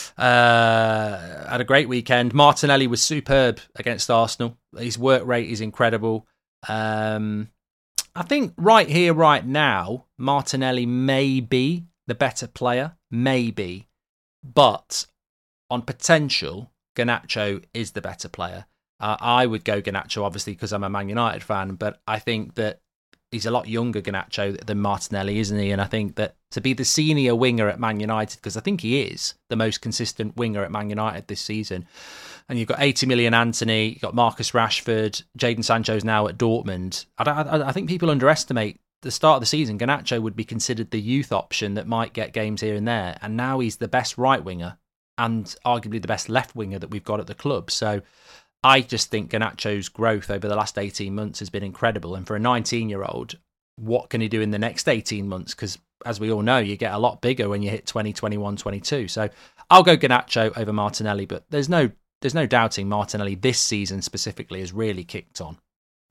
uh, had a great weekend. Martinelli was superb against Arsenal. His work rate is incredible. Um, I think right here, right now, Martinelli may be the better player, maybe. But on potential, Garnacho is the better player. Uh, I would go Garnacho, obviously, because I'm a Man United fan. But I think that he's a lot younger, Garnacho, than Martinelli, isn't he? And I think that to be the senior winger at Man United, because I think he is the most consistent winger at Man United this season, and you've got eighty million Anthony, you've got Marcus Rashford, Jadon Sancho's now at Dortmund. I, I, I think people underestimate the start of the season. Garnacho would be considered the youth option that might get games here and there, and now he's the best right winger and arguably the best left winger that we've got at the club. So I just think Garnacho's growth over the last eighteen months has been incredible. And for a nineteen-year-old, what can he do in the next eighteen months? Because as we all know, you get a lot bigger when you hit twenty, twenty-one, twenty-two. So I'll go Garnacho over Martinelli, but there's no there's no doubting Martinelli this season specifically has really kicked on.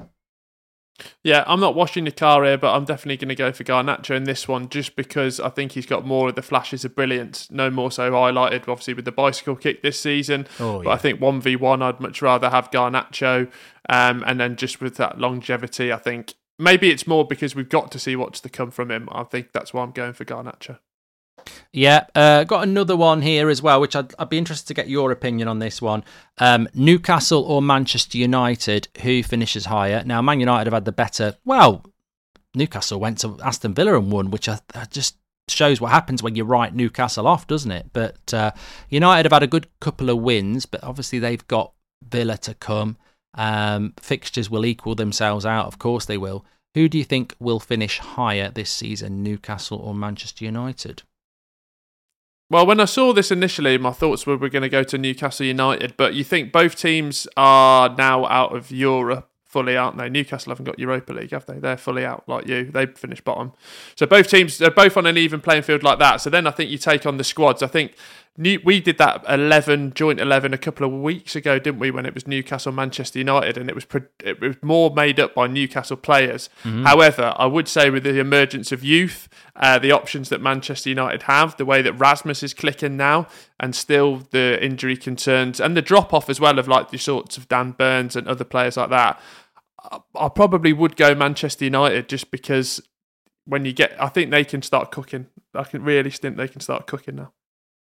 Yeah, I'm not washing the car here, but I'm definitely going to go for Garnacho in this one just because I think he's got more of the flashes of brilliance, no more so highlighted, obviously, with the bicycle kick this season. Oh, yeah. But I think one v one, I'd much rather have Garnacho. Um, and then just with that longevity, I think maybe it's more because we've got to see what's to come from him. I think that's why I'm going for Garnacho. Yeah, uh, got another one here as well, which I'd, I'd be interested to get your opinion on this one. Um, Newcastle or Manchester United, who finishes higher? Now, Man United have had the better... Well, Newcastle went to Aston Villa and won, which I, I just shows what happens when you write Newcastle off, doesn't it? But uh, United have had a good couple of wins, but obviously they've got Villa to come. Um, fixtures will equal themselves out, of course they will. Who do you think will finish higher this season, Newcastle or Manchester United? Well, when I saw this initially, my thoughts were we're going to go to Newcastle United, but you think both teams are now out of Europe fully, aren't they? Newcastle haven't got Europa League, have they? They're fully out like you. They finished bottom. So both teams, they're both on an even playing field like that. So then I think you take on the squads. I think New, we did that eleven, joint eleven a couple of weeks ago, didn't we, when it was Newcastle, Manchester United, and it was it was more made up by Newcastle players. Mm-hmm. However, I would say with the emergence of youth, uh, the options that Manchester United have, the way that Rasmus is clicking now, and still the injury concerns, and the drop-off as well of like the sorts of Dan Burns and other players like that, I, I probably would go Manchester United just because when you get, I think they can start cooking. I can really think they can start cooking now.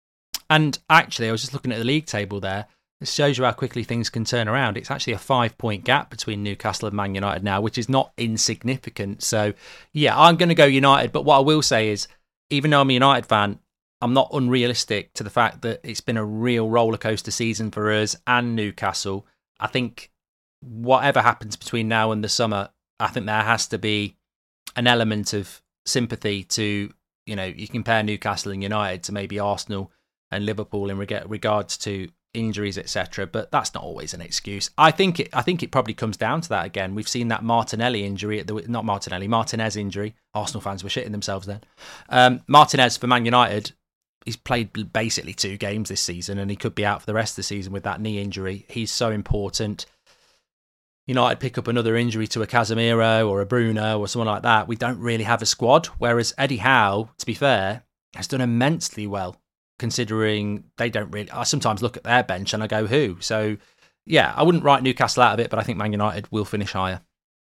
And actually, I was just looking at the league table there. This shows you how quickly things can turn around. It's actually a five-point gap between Newcastle and Man United now, which is not insignificant. So, yeah, I'm going to go United. But what I will say is, even though I'm a United fan, I'm not unrealistic to the fact that it's been a real rollercoaster season for us and Newcastle. I think whatever happens between now and the summer, I think there has to be an element of sympathy to, you know, you compare Newcastle and United to maybe Arsenal and Liverpool in reg- regards to injuries, et cetera. But that's not always an excuse. I think it. I think it probably comes down to that again. We've seen that Martinelli injury, at the not Martinelli, Martinez injury. Arsenal fans were shitting themselves then. Um, Martinez for Man United, he's played basically two games this season, and he could be out for the rest of the season with that knee injury. He's so important. United pick up another injury to a Casemiro or a Bruno or someone like that. We don't really have a squad. Whereas Eddie Howe, to be fair, has done immensely well, considering they don't really... I sometimes look at their bench and I go, who? So, yeah, I wouldn't write Newcastle out of it, but I think Man United will finish higher.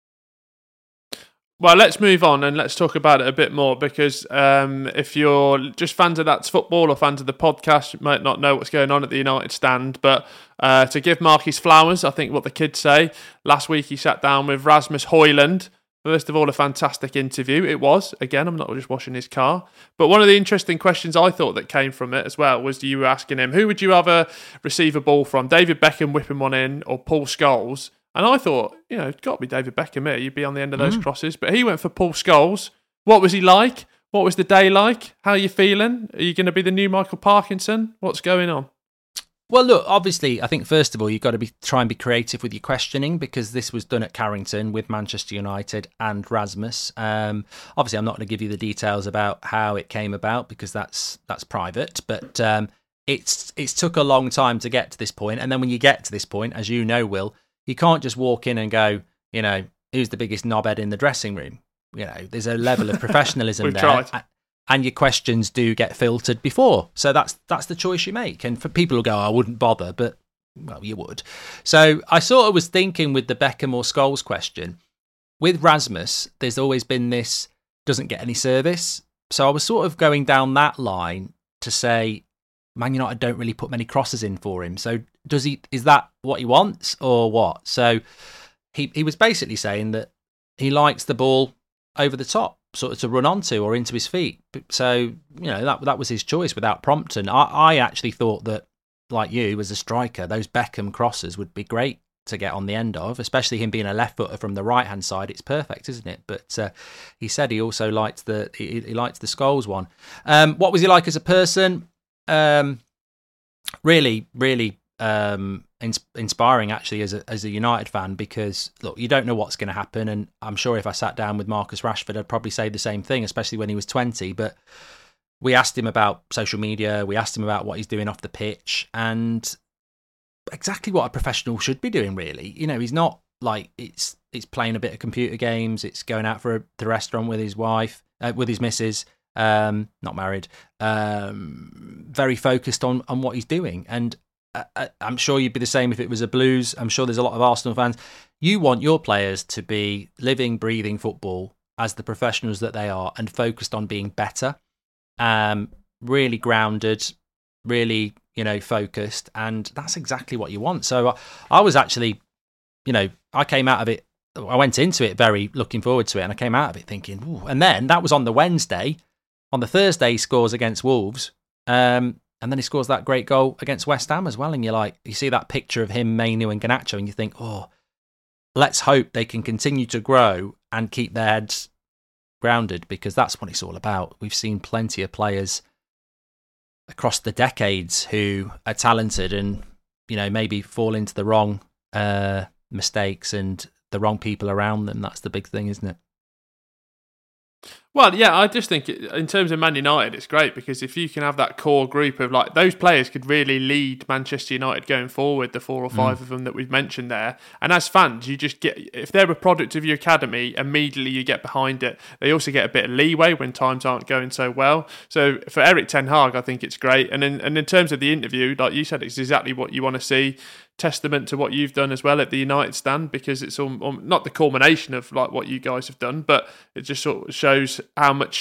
Well, let's move on and let's talk about it a bit more, because um, if you're just fans of That's Football or fans of the podcast, you might not know what's going on at the United stand. But uh, to give Mark his flowers, I think what the kids say, last week he sat down with Rasmus Højlund. First of all, a fantastic interview. It was. Again, I'm not just washing his car. But one of the interesting questions I thought that came from it as well was you were asking him, who would you rather receive a ball from? David Beckham whipping one in or Paul Scholes? And I thought, you know, it's got to be David Beckham here. You'd be on the end of those mm. crosses. But he went for Paul Scholes. What was he like? What was the day like? How are you feeling? Are you going to be the new Michael Parkinson? What's going on? Well, look, obviously, I think first of all, you've got to be try and be creative with your questioning, because this was done at Carrington with Manchester United and Rasmus. Um, obviously, I'm not going to give you the details about how it came about, because that's that's private. But um, it's it's took a long time to get to this point. And then when you get to this point, as you know, Will, you can't just walk in and go, you know, who's the biggest knobhead in the dressing room? You know, there's a level of professionalism We've there. Tried. And your questions do get filtered before. So that's that's the choice you make. And for people who go, oh, I wouldn't bother, but, well, you would. So I sort of was thinking with the Beckham or Scholes question, with Rasmus, there's always been this, doesn't get any service. So I was sort of going down that line to say, Man United don't really put many crosses in for him. So does he? Is that what he wants or what? So he he was basically saying that he likes the ball over the top, sort of to run onto or into his feet. So, you know, that that was his choice without prompting. I, I actually thought that, like you, as a striker, those Beckham crosses would be great to get on the end of, especially him being a left footer from the right hand side. It's perfect, isn't it? But uh, he said he also liked the he, he liked the Scholes one. Um, what was he like as a person? Um, really, really um, ins- inspiring actually as a as a United fan, because look, you don't know what's going to happen, and I'm sure if I sat down with Marcus Rashford, I'd probably say the same thing, especially when he was twenty. But we asked him about social media, we asked him about what he's doing off the pitch, and exactly what a professional should be doing, really. You know, he's not like it's it's playing a bit of computer games, it's going out for a, the restaurant with his wife, uh, with his missus. Um, not married, um, very focused on, on what he's doing. And I, I'm sure you'd be the same if it was a Blues. I'm sure there's a lot of Arsenal fans. You want your players to be living, breathing football as the professionals that they are, and focused on being better, um, really grounded, really, you know, focused. And that's exactly what you want. So I, I was actually, you know, I came out of it, I went into it very looking forward to it, and I came out of it thinking, ooh. And then that was on the Wednesday. On the Thursday, he scores against Wolves, um, and then he scores that great goal against West Ham as well. And you're like, you see that picture of him, Mainoo and Garnacho, and you think, oh, let's hope they can continue to grow and keep their heads grounded, because that's what it's all about. We've seen plenty of players across the decades who are talented and, you know, maybe fall into the wrong uh, mistakes and the wrong people around them. That's the big thing, isn't it? Well, yeah, I just think it, in terms of Man United, it's great, because if you can have that core group of, like, those players could really lead Manchester United going forward, the four or five mm. of them that we've mentioned there. And as fans, you just get, if they're a product of your academy, immediately you get behind it. They also get a bit of leeway when times aren't going so well. So for Erik ten Hag, I think it's great. And in, and in terms of the interview, like you said, it's exactly what you want to see. Testament to what you've done as well at the United stand, because it's all, um, not the culmination of like what you guys have done, but it just sort of shows how much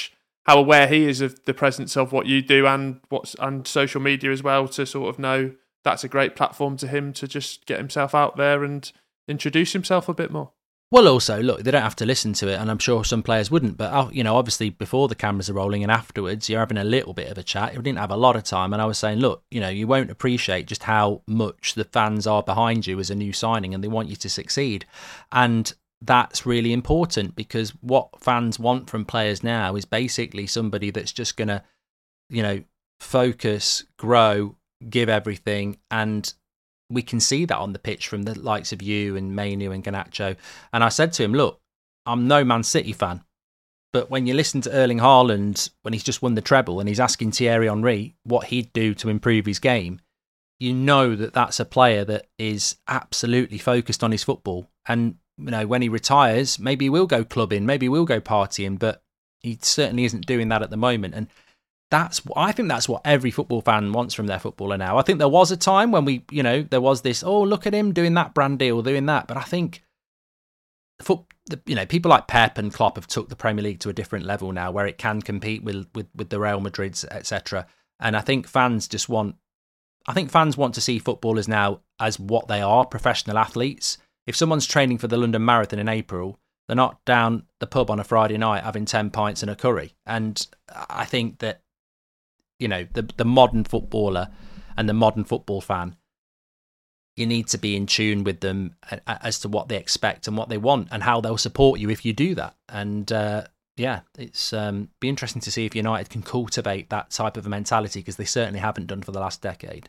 how aware he is of the presence of what you do and what's and social media as well, to sort of know that's a great platform to him to just get himself out there and introduce himself a bit more. Well, also, look, they don't have to listen to it, and I'm sure some players wouldn't, but, you know, obviously before the cameras are rolling and afterwards, you're having a little bit of a chat. You didn't have a lot of time, and I was saying, look, you know, you won't appreciate just how much the fans are behind you as a new signing, and they want you to succeed. And that's really important, because what fans want from players now is basically somebody that's just going to, you know, focus, grow, give everything, and we can see that on the pitch from the likes of you and Mainu and Garnacho. And I said to him, look, I'm no Man City fan, but when you listen to Erling Haaland, when he's just won the treble and he's asking Thierry Henry what he'd do to improve his game, you know that that's a player that is absolutely focused on his football. And, you know, when he retires, maybe he will go clubbing, maybe he will go partying, but he certainly isn't doing that at the moment. And That's I think that's what every football fan wants from their footballer now. I think there was a time when we, you know, there was this, oh, look at him doing that brand deal, doing that. But I think, foot, the, you know, people like Pep and Klopp have took the Premier League to a different level now, where it can compete with with, with the Real Madrids, et cetera. And I think fans just want, I think fans want to see footballers now as what they are, professional athletes. If someone's training for the London Marathon in April, they're not down the pub on a Friday night having ten pints and a curry. And I think that, you know, the the modern footballer and the modern football fan, you need to be in tune with them as to what they expect and what they want and how they'll support you if you do that. And uh, yeah, it's um, be interesting to see if United can cultivate that type of a mentality, because they certainly haven't done for the last decade.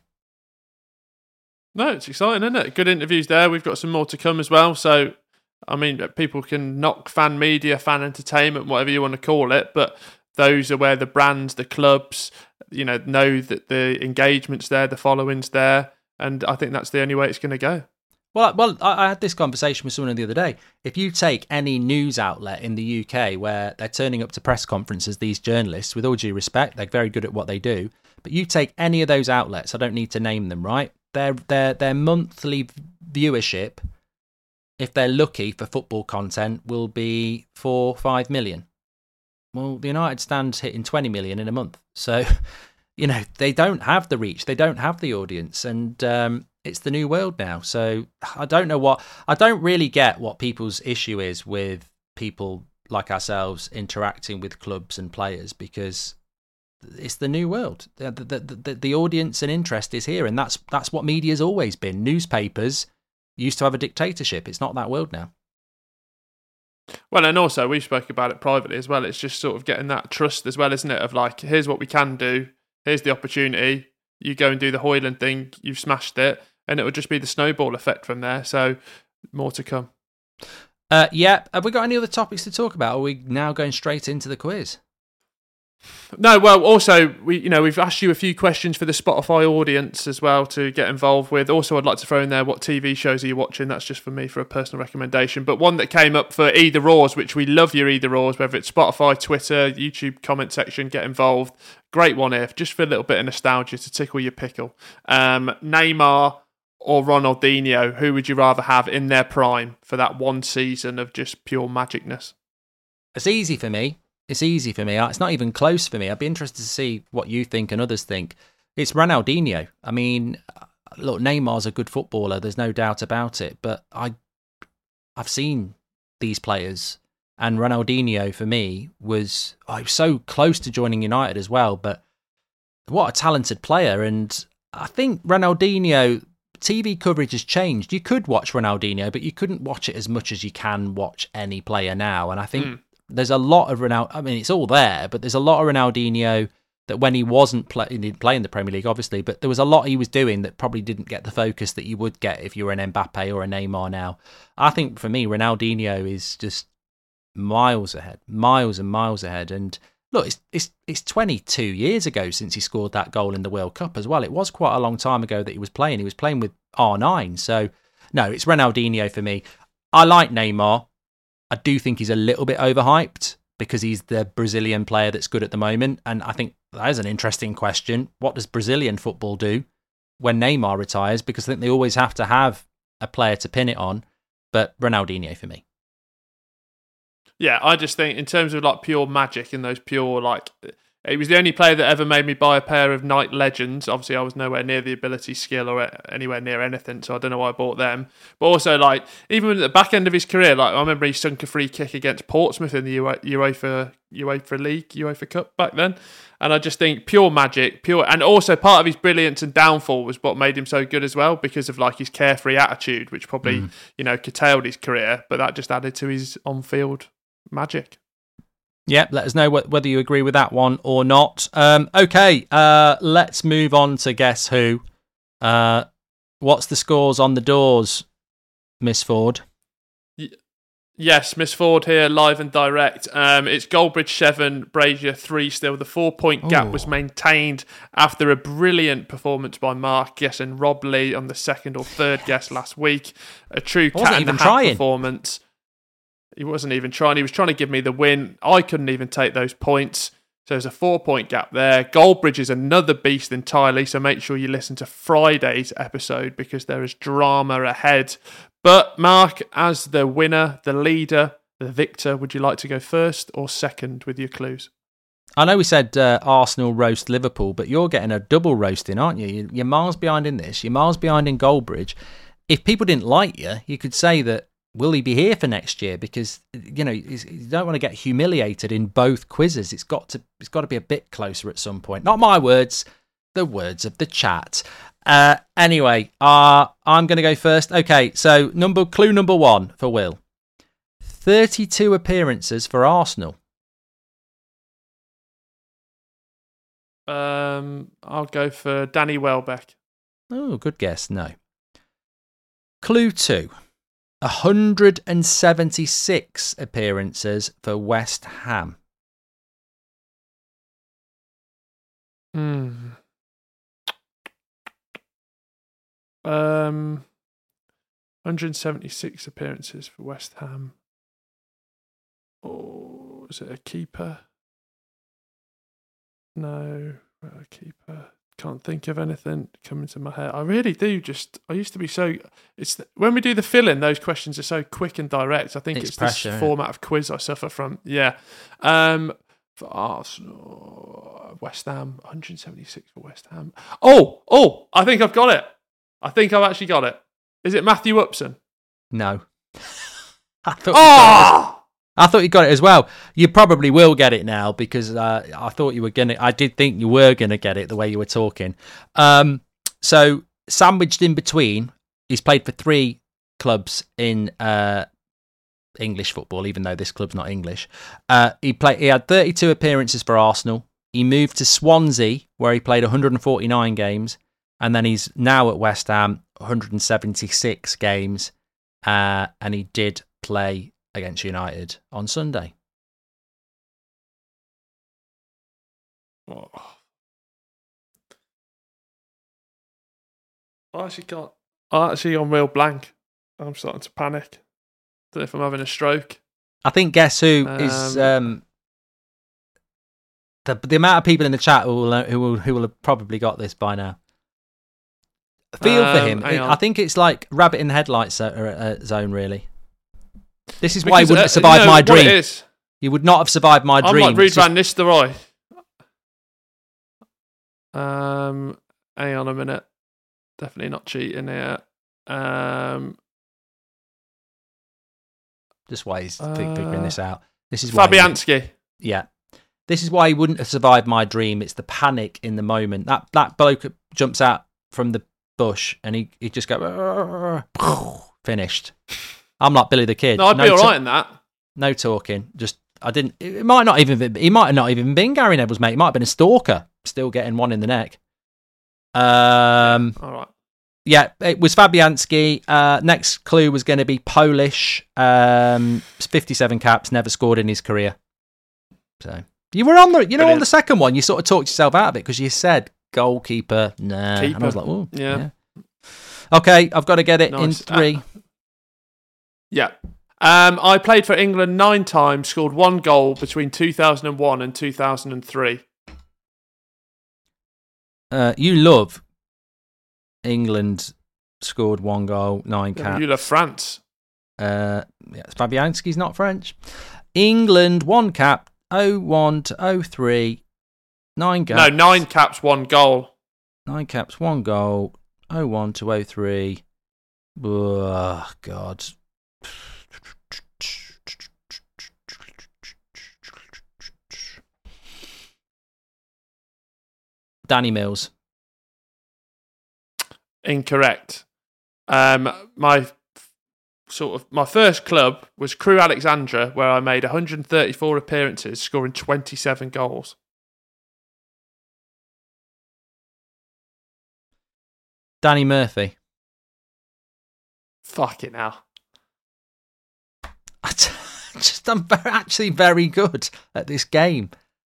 No, it's exciting, isn't it? Good interviews there. We've got some more to come as well. So, I mean, people can knock fan media, fan entertainment, whatever you want to call it, but those are where the brands, the clubs, you know, know that the engagement's there, the following's there, and I think that's the only way it's going to go. Well, well, I had this conversation with someone the other day. If you take any news outlet in the U K where they're turning up to press conferences, these journalists, with all due respect, they're very good at what they do, but you take any of those outlets, I don't need to name them, right? Their their their monthly viewership, if they're lucky for football content, will be four, five million. Well, the United Stand's hitting twenty million in a month. So, you know, they don't have the reach. They don't have the audience. And um, it's the new world now. So I don't know what... I don't really get what people's issue is with people like ourselves interacting with clubs and players, because it's the new world. The, the, the, the audience and interest is here. And that's that's what media's always been. Newspapers used to have a dictatorship. It's not that world now. Well, and also we spoke about it privately as well. It's just sort of getting that trust as well, isn't it? Of like, here's what we can do. Here's the opportunity. You go and do the Højlund thing. You've smashed it. And it will just be the snowball effect from there. So more to come. Uh, yeah. Have we got any other topics to talk about? Or are we now going straight into the quiz? No, well, also, we you know, we've asked you a few questions for the Spotify audience as well to get involved with. Also, I'd like to throw in there, what T V shows are you watching? That's just for me for a personal recommendation. But one that came up for either ors, which we love your either ors, whether it's Spotify, Twitter, YouTube comment section, get involved. Great one here, just for a little bit of nostalgia to tickle your pickle. Um, Neymar or Ronaldinho, who would you rather have in their prime for that one season of just pure magicness? It's easy for me. It's easy for me. It's not even close for me. I'd be interested to see what you think and others think. It's Ronaldinho. I mean, look, Neymar's a good footballer. There's no doubt about it. But I, I've seen these players, and Ronaldinho for me was, oh, he was so close to joining United as well. But what a talented player! And I think Ronaldinho, T V coverage has changed. You could watch Ronaldinho, but you couldn't watch it as much as you can watch any player now. And I think. Mm. There's a lot of Ronaldo. I mean, it's all there, but there's a lot of Ronaldinho that when he wasn't play, he didn't play in the Premier League, obviously, but there was a lot he was doing that probably didn't get the focus that you would get if you were an Mbappe or a Neymar now. I think for me, Ronaldinho is just miles ahead, miles and miles ahead. And look, it's it's it's twenty-two years ago since he scored that goal in the World Cup as well. It was quite a long time ago that he was playing. He was playing with R nine. So, no, it's Ronaldinho for me. I like Neymar. I do think he's a little bit overhyped because he's the Brazilian player that's good at the moment. And I think that is an interesting question. What does Brazilian football do when Neymar retires? Because I think they always have to have a player to pin it on. But Ronaldinho for me. Yeah, I just think in terms of like pure magic and those pure like, it was the only player that ever made me buy a pair of Night Legends. Obviously, I was nowhere near the ability, skill, or anywhere near anything, so I don't know why I bought them. But also, like, even at the back end of his career, like I remember he sunk a free kick against Portsmouth in the UEFA UEFA League, UEFA Cup back then. And I just think pure magic, pure, and also part of his brilliance and downfall was what made him so good as well, because of like his carefree attitude, which probably mm. you know curtailed his career, but that just added to his on-field magic. Yeah, let us know wh- whether you agree with that one or not. Um, okay, uh, let's move on to Guess Who. Uh, what's the scores on the doors, Miss Ford? Y- yes, Miss Ford here, live and direct. Um, it's Goldbridge seven, Brazier three still. The four-point gap Ooh. was maintained after a brilliant performance by Mark guessing Rob Lee on the second or third guess last week. A true cat and hat performance. He wasn't even trying. He was trying to give me the win. I couldn't even take those points. So there's a four-point gap there. Goldbridge is another beast entirely, so make sure you listen to Friday's episode because there is drama ahead. But Mark, as the winner, the leader, the victor, would you like to go first or second with your clues? I know we said uh, Arsenal roast Liverpool, but you're getting a double roasting, aren't you? You're miles behind in this. You're miles behind in Goldbridge. If people didn't like you, you could say that, will he be here for next year? Because, you know, you don't want to get humiliated in both quizzes. It's got to it's got to be a bit closer at some point. Not my words, the words of the chat. Uh, anyway, uh, I'm going to go first. Okay, so number clue number one for Will. thirty-two appearances for Arsenal. Um, I'll go for Danny Welbeck. Oh, good guess. No. Clue two. one hundred seventy-six appearances for West Ham. Hmm. Um, one hundred seventy-six appearances for West Ham. Oh, is it a keeper? No, a keeper. Can't think of anything coming to my head. I really do just, I used to be so, it's when we do the fill-in, those questions are so quick and direct. I think it's, it's pressure, this format of quiz I suffer from. Yeah. Um, for Arsenal, West Ham, one hundred seventy-six for West Ham. Oh, oh, I think I've got it. I think I've actually got it. Is it Matthew Upson? No. I thought oh! I thought you got it as well. You probably will get it now because uh, I thought you were going to... I did think you were going to get it the way you were talking. Um, so, sandwiched in between, he's played for three clubs in uh, English football, even though this club's not English. Uh, he played. He had thirty-two appearances for Arsenal. He moved to Swansea, where he played one hundred forty-nine games. And then he's now at West Ham, one hundred seventy-six games. Uh, and he did play against United on Sunday. Oh. I actually got. I actually on real blank. I'm starting to panic. Don't know if I'm having a stroke. I think Guess Who um, is um, the the amount of people in the chat who will who will who will have probably got this by now. Feel um, for him. I think it's like rabbit in the headlights uh, zone, really. This is why because, he wouldn't uh, have survived you know, my dream. It is, you would not have survived my I'm dream. I'm like Ruud van Nistelrooy. Um, hang on a minute. Definitely not cheating here. Um, just why he's uh, figuring this out. This is Fabianski. Why he, yeah. This is why he wouldn't have survived my dream. It's the panic in the moment. That that bloke jumps out from the bush and he, he just goes, finished. I'm like Billy the Kid. No, I'd no be all right ta- in that. No talking. Just, I didn't, it might not even, be, he might have not even been Gary Neville's mate. He might have been a stalker, still getting one in the neck. Um, yeah, all right. Yeah, it was Fabianski. Uh, next clue was going to be Polish. Um, fifty-seven caps, never scored in his career. So, you were on the, you know, Brilliant. on the second one, you sort of talked yourself out of it because you said goalkeeper, nah. Keeper. And I was like, oh, yeah. yeah. Okay, I've got to get it nice. in three. Uh, yeah. Um, I played for England nine times, scored one goal between two thousand one and two thousand three. Uh, you love England scored one goal, nine caps. You love France. Uh, yeah, Fabianski's not French. England, one cap, oh one to oh three, nine caps. No, nine caps, one goal. Nine caps, one goal, oh one to oh three. Oh, God. Danny Mills. Incorrect. Um, my sort of my first club was Crewe Alexandra, where I made one hundred thirty-four appearances, scoring twenty-seven goals. Danny Murphy. Fucking hell. I t- just I'm very, actually very good at this game.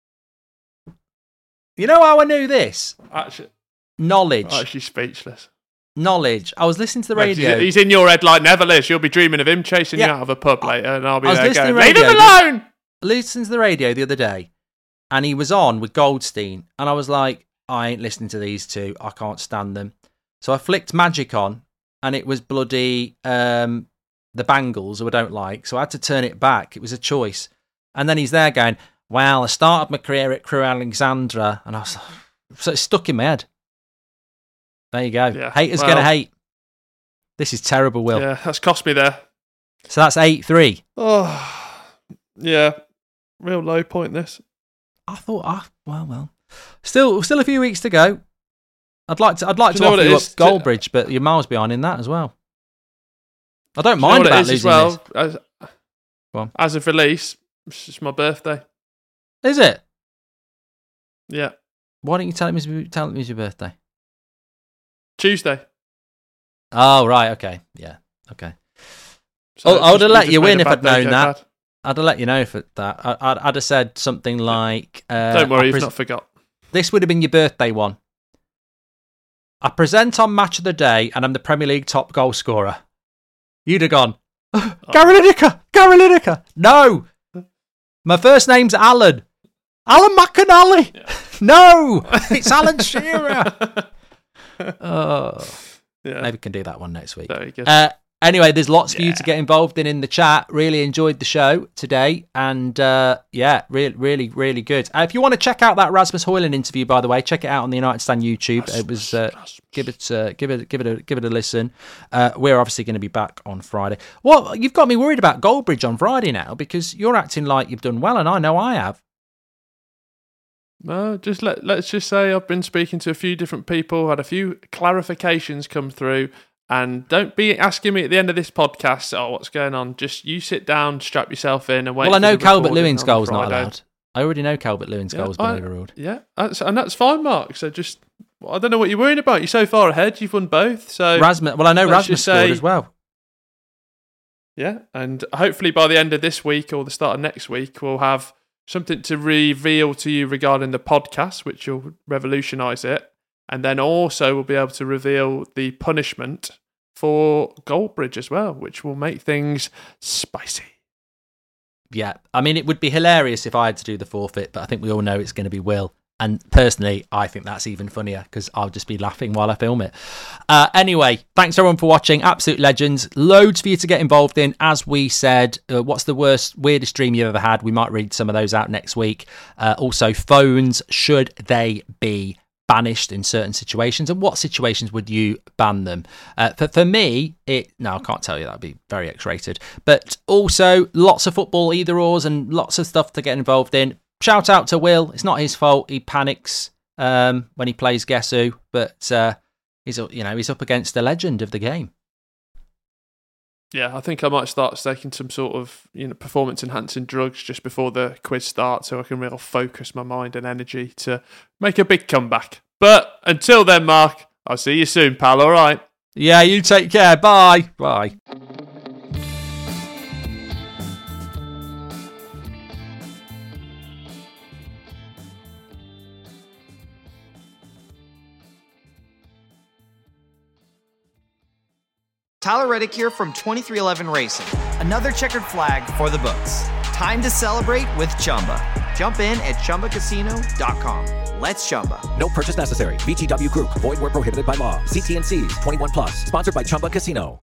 You know how I knew this? Actually, Knowledge. actually speechless. Knowledge. I was listening to the Mate, radio. he's in your head like Neville is. You'll be dreaming of him chasing Yeah. you out of a pub later, and I'll be I was there listening going, to leave radio, him alone! Listened to the radio the other day, and he was on with Goldstein, and I was like, I ain't listening to these two. I can't stand them. So I flicked Magic on, and it was bloody um, the Bangles, who I don't like. So I had to turn it back. It was a choice. And then he's there going, well, I started my career at Crewe Alexandra, and I was like, so it's stuck in my head. There you go. Yeah, Haters well, gonna hate. This is terrible, Will. Yeah, that's cost me there. So that's eight three. Oh, yeah. Real low point, this. I thought, ah, well, well. Still, still a few weeks to go. I'd like to, I'd like Do to you know offer what you it up is? Goldbridge, but you're miles behind in that as well. I don't Do you know mind what it about is as losing well? this. As, Go on. as of release, it's just my birthday. Is it? Yeah. Why don't you tell me? it's- Tell me it's your birthday. Tuesday. Oh, right. Okay. Yeah. Okay. So Oh, I would just- have we let just you made in a if bad I'd known day go that. bad. I'd have let you know for that. I, I'd, I'd have said something like, uh, Don't worry, I you've pres- not forgot. This would have been your birthday one. I present on Match of the Day, and I'm the Premier League top goal scorer. You'd have gone, Gary Lineker, Gary Lineker. No, my first name's Alan. Alan McAnally. Yeah. No, it's Alan Shearer. Oh, Yeah. maybe we can do that one next week. Very good. Uh, anyway, there's lots for you Yeah. to get involved in in the chat. Really enjoyed the show today, and uh, yeah, really, really, really good. Uh, if you want to check out that Rasmus Højlund interview, by the way, check it out on the United Stand YouTube. It was uh, give it, uh, give it, give it, a, give it a listen. Uh, we're obviously going to be back on Friday. Well, you've got me worried about Goldbridge on Friday now because you're acting like you've done well, and I know I have. No, just let let's just say I've been speaking to a few different people, had a few clarifications come through, and don't be asking me at the end of this podcast, oh, what's going on? Just you sit down, strap yourself in, and wait. Well, I for know the Calvert recording Lewin's on goal's not Friday. allowed. I already know Calvert Lewin's Yeah, goal's been I- overruled. Yeah, that's, and that's fine, Mark. So just, I don't know what you're worrying about. You're so far ahead. You've won both. So Rasmus, well, I know let's Rasmus just scored say- as well. yeah, and hopefully by the end of this week or the start of next week, we'll have something to reveal to you regarding the podcast, which will revolutionise it. And then also we'll be able to reveal the punishment for Goldbridge as well, which will make things spicy. Yeah, I mean, it would be hilarious if I had to do the forfeit, but I think we all know it's going to be Will. And personally, I think that's even funnier because I'll just be laughing while I film it. Uh, anyway, thanks everyone for watching. Absolute legends. Loads for you to get involved in. As we said, uh, what's the worst, weirdest dream you've ever had? We might read some of those out next week. Uh, also, phones, should they be banished in certain situations, and what situations would you ban them? Uh, for, for me, it no, I can't tell you, that'd be very X-rated. But also, lots of football either-ors and lots of stuff to get involved in. Shout out to Will. It's not his fault. He panics um, when he plays Guess Who, but uh, he's you know he's up against the legend of the game. Yeah, I think I might start taking some sort of you know performance enhancing drugs just before the quiz starts, so I can really focus my mind and energy to make a big comeback. But until then, Mark, I'll see you soon, pal. All right. Yeah, you take care. Bye. Bye. Tyler Reddick here from twenty-three eleven Racing. Another checkered flag for the books. Time to celebrate with Chumba. Jump in at chumba casino dot com. Let's Chumba. No purchase necessary. V G W Group. Void where prohibited by law. See T N Cs. twenty-one plus. Sponsored by Chumba Casino.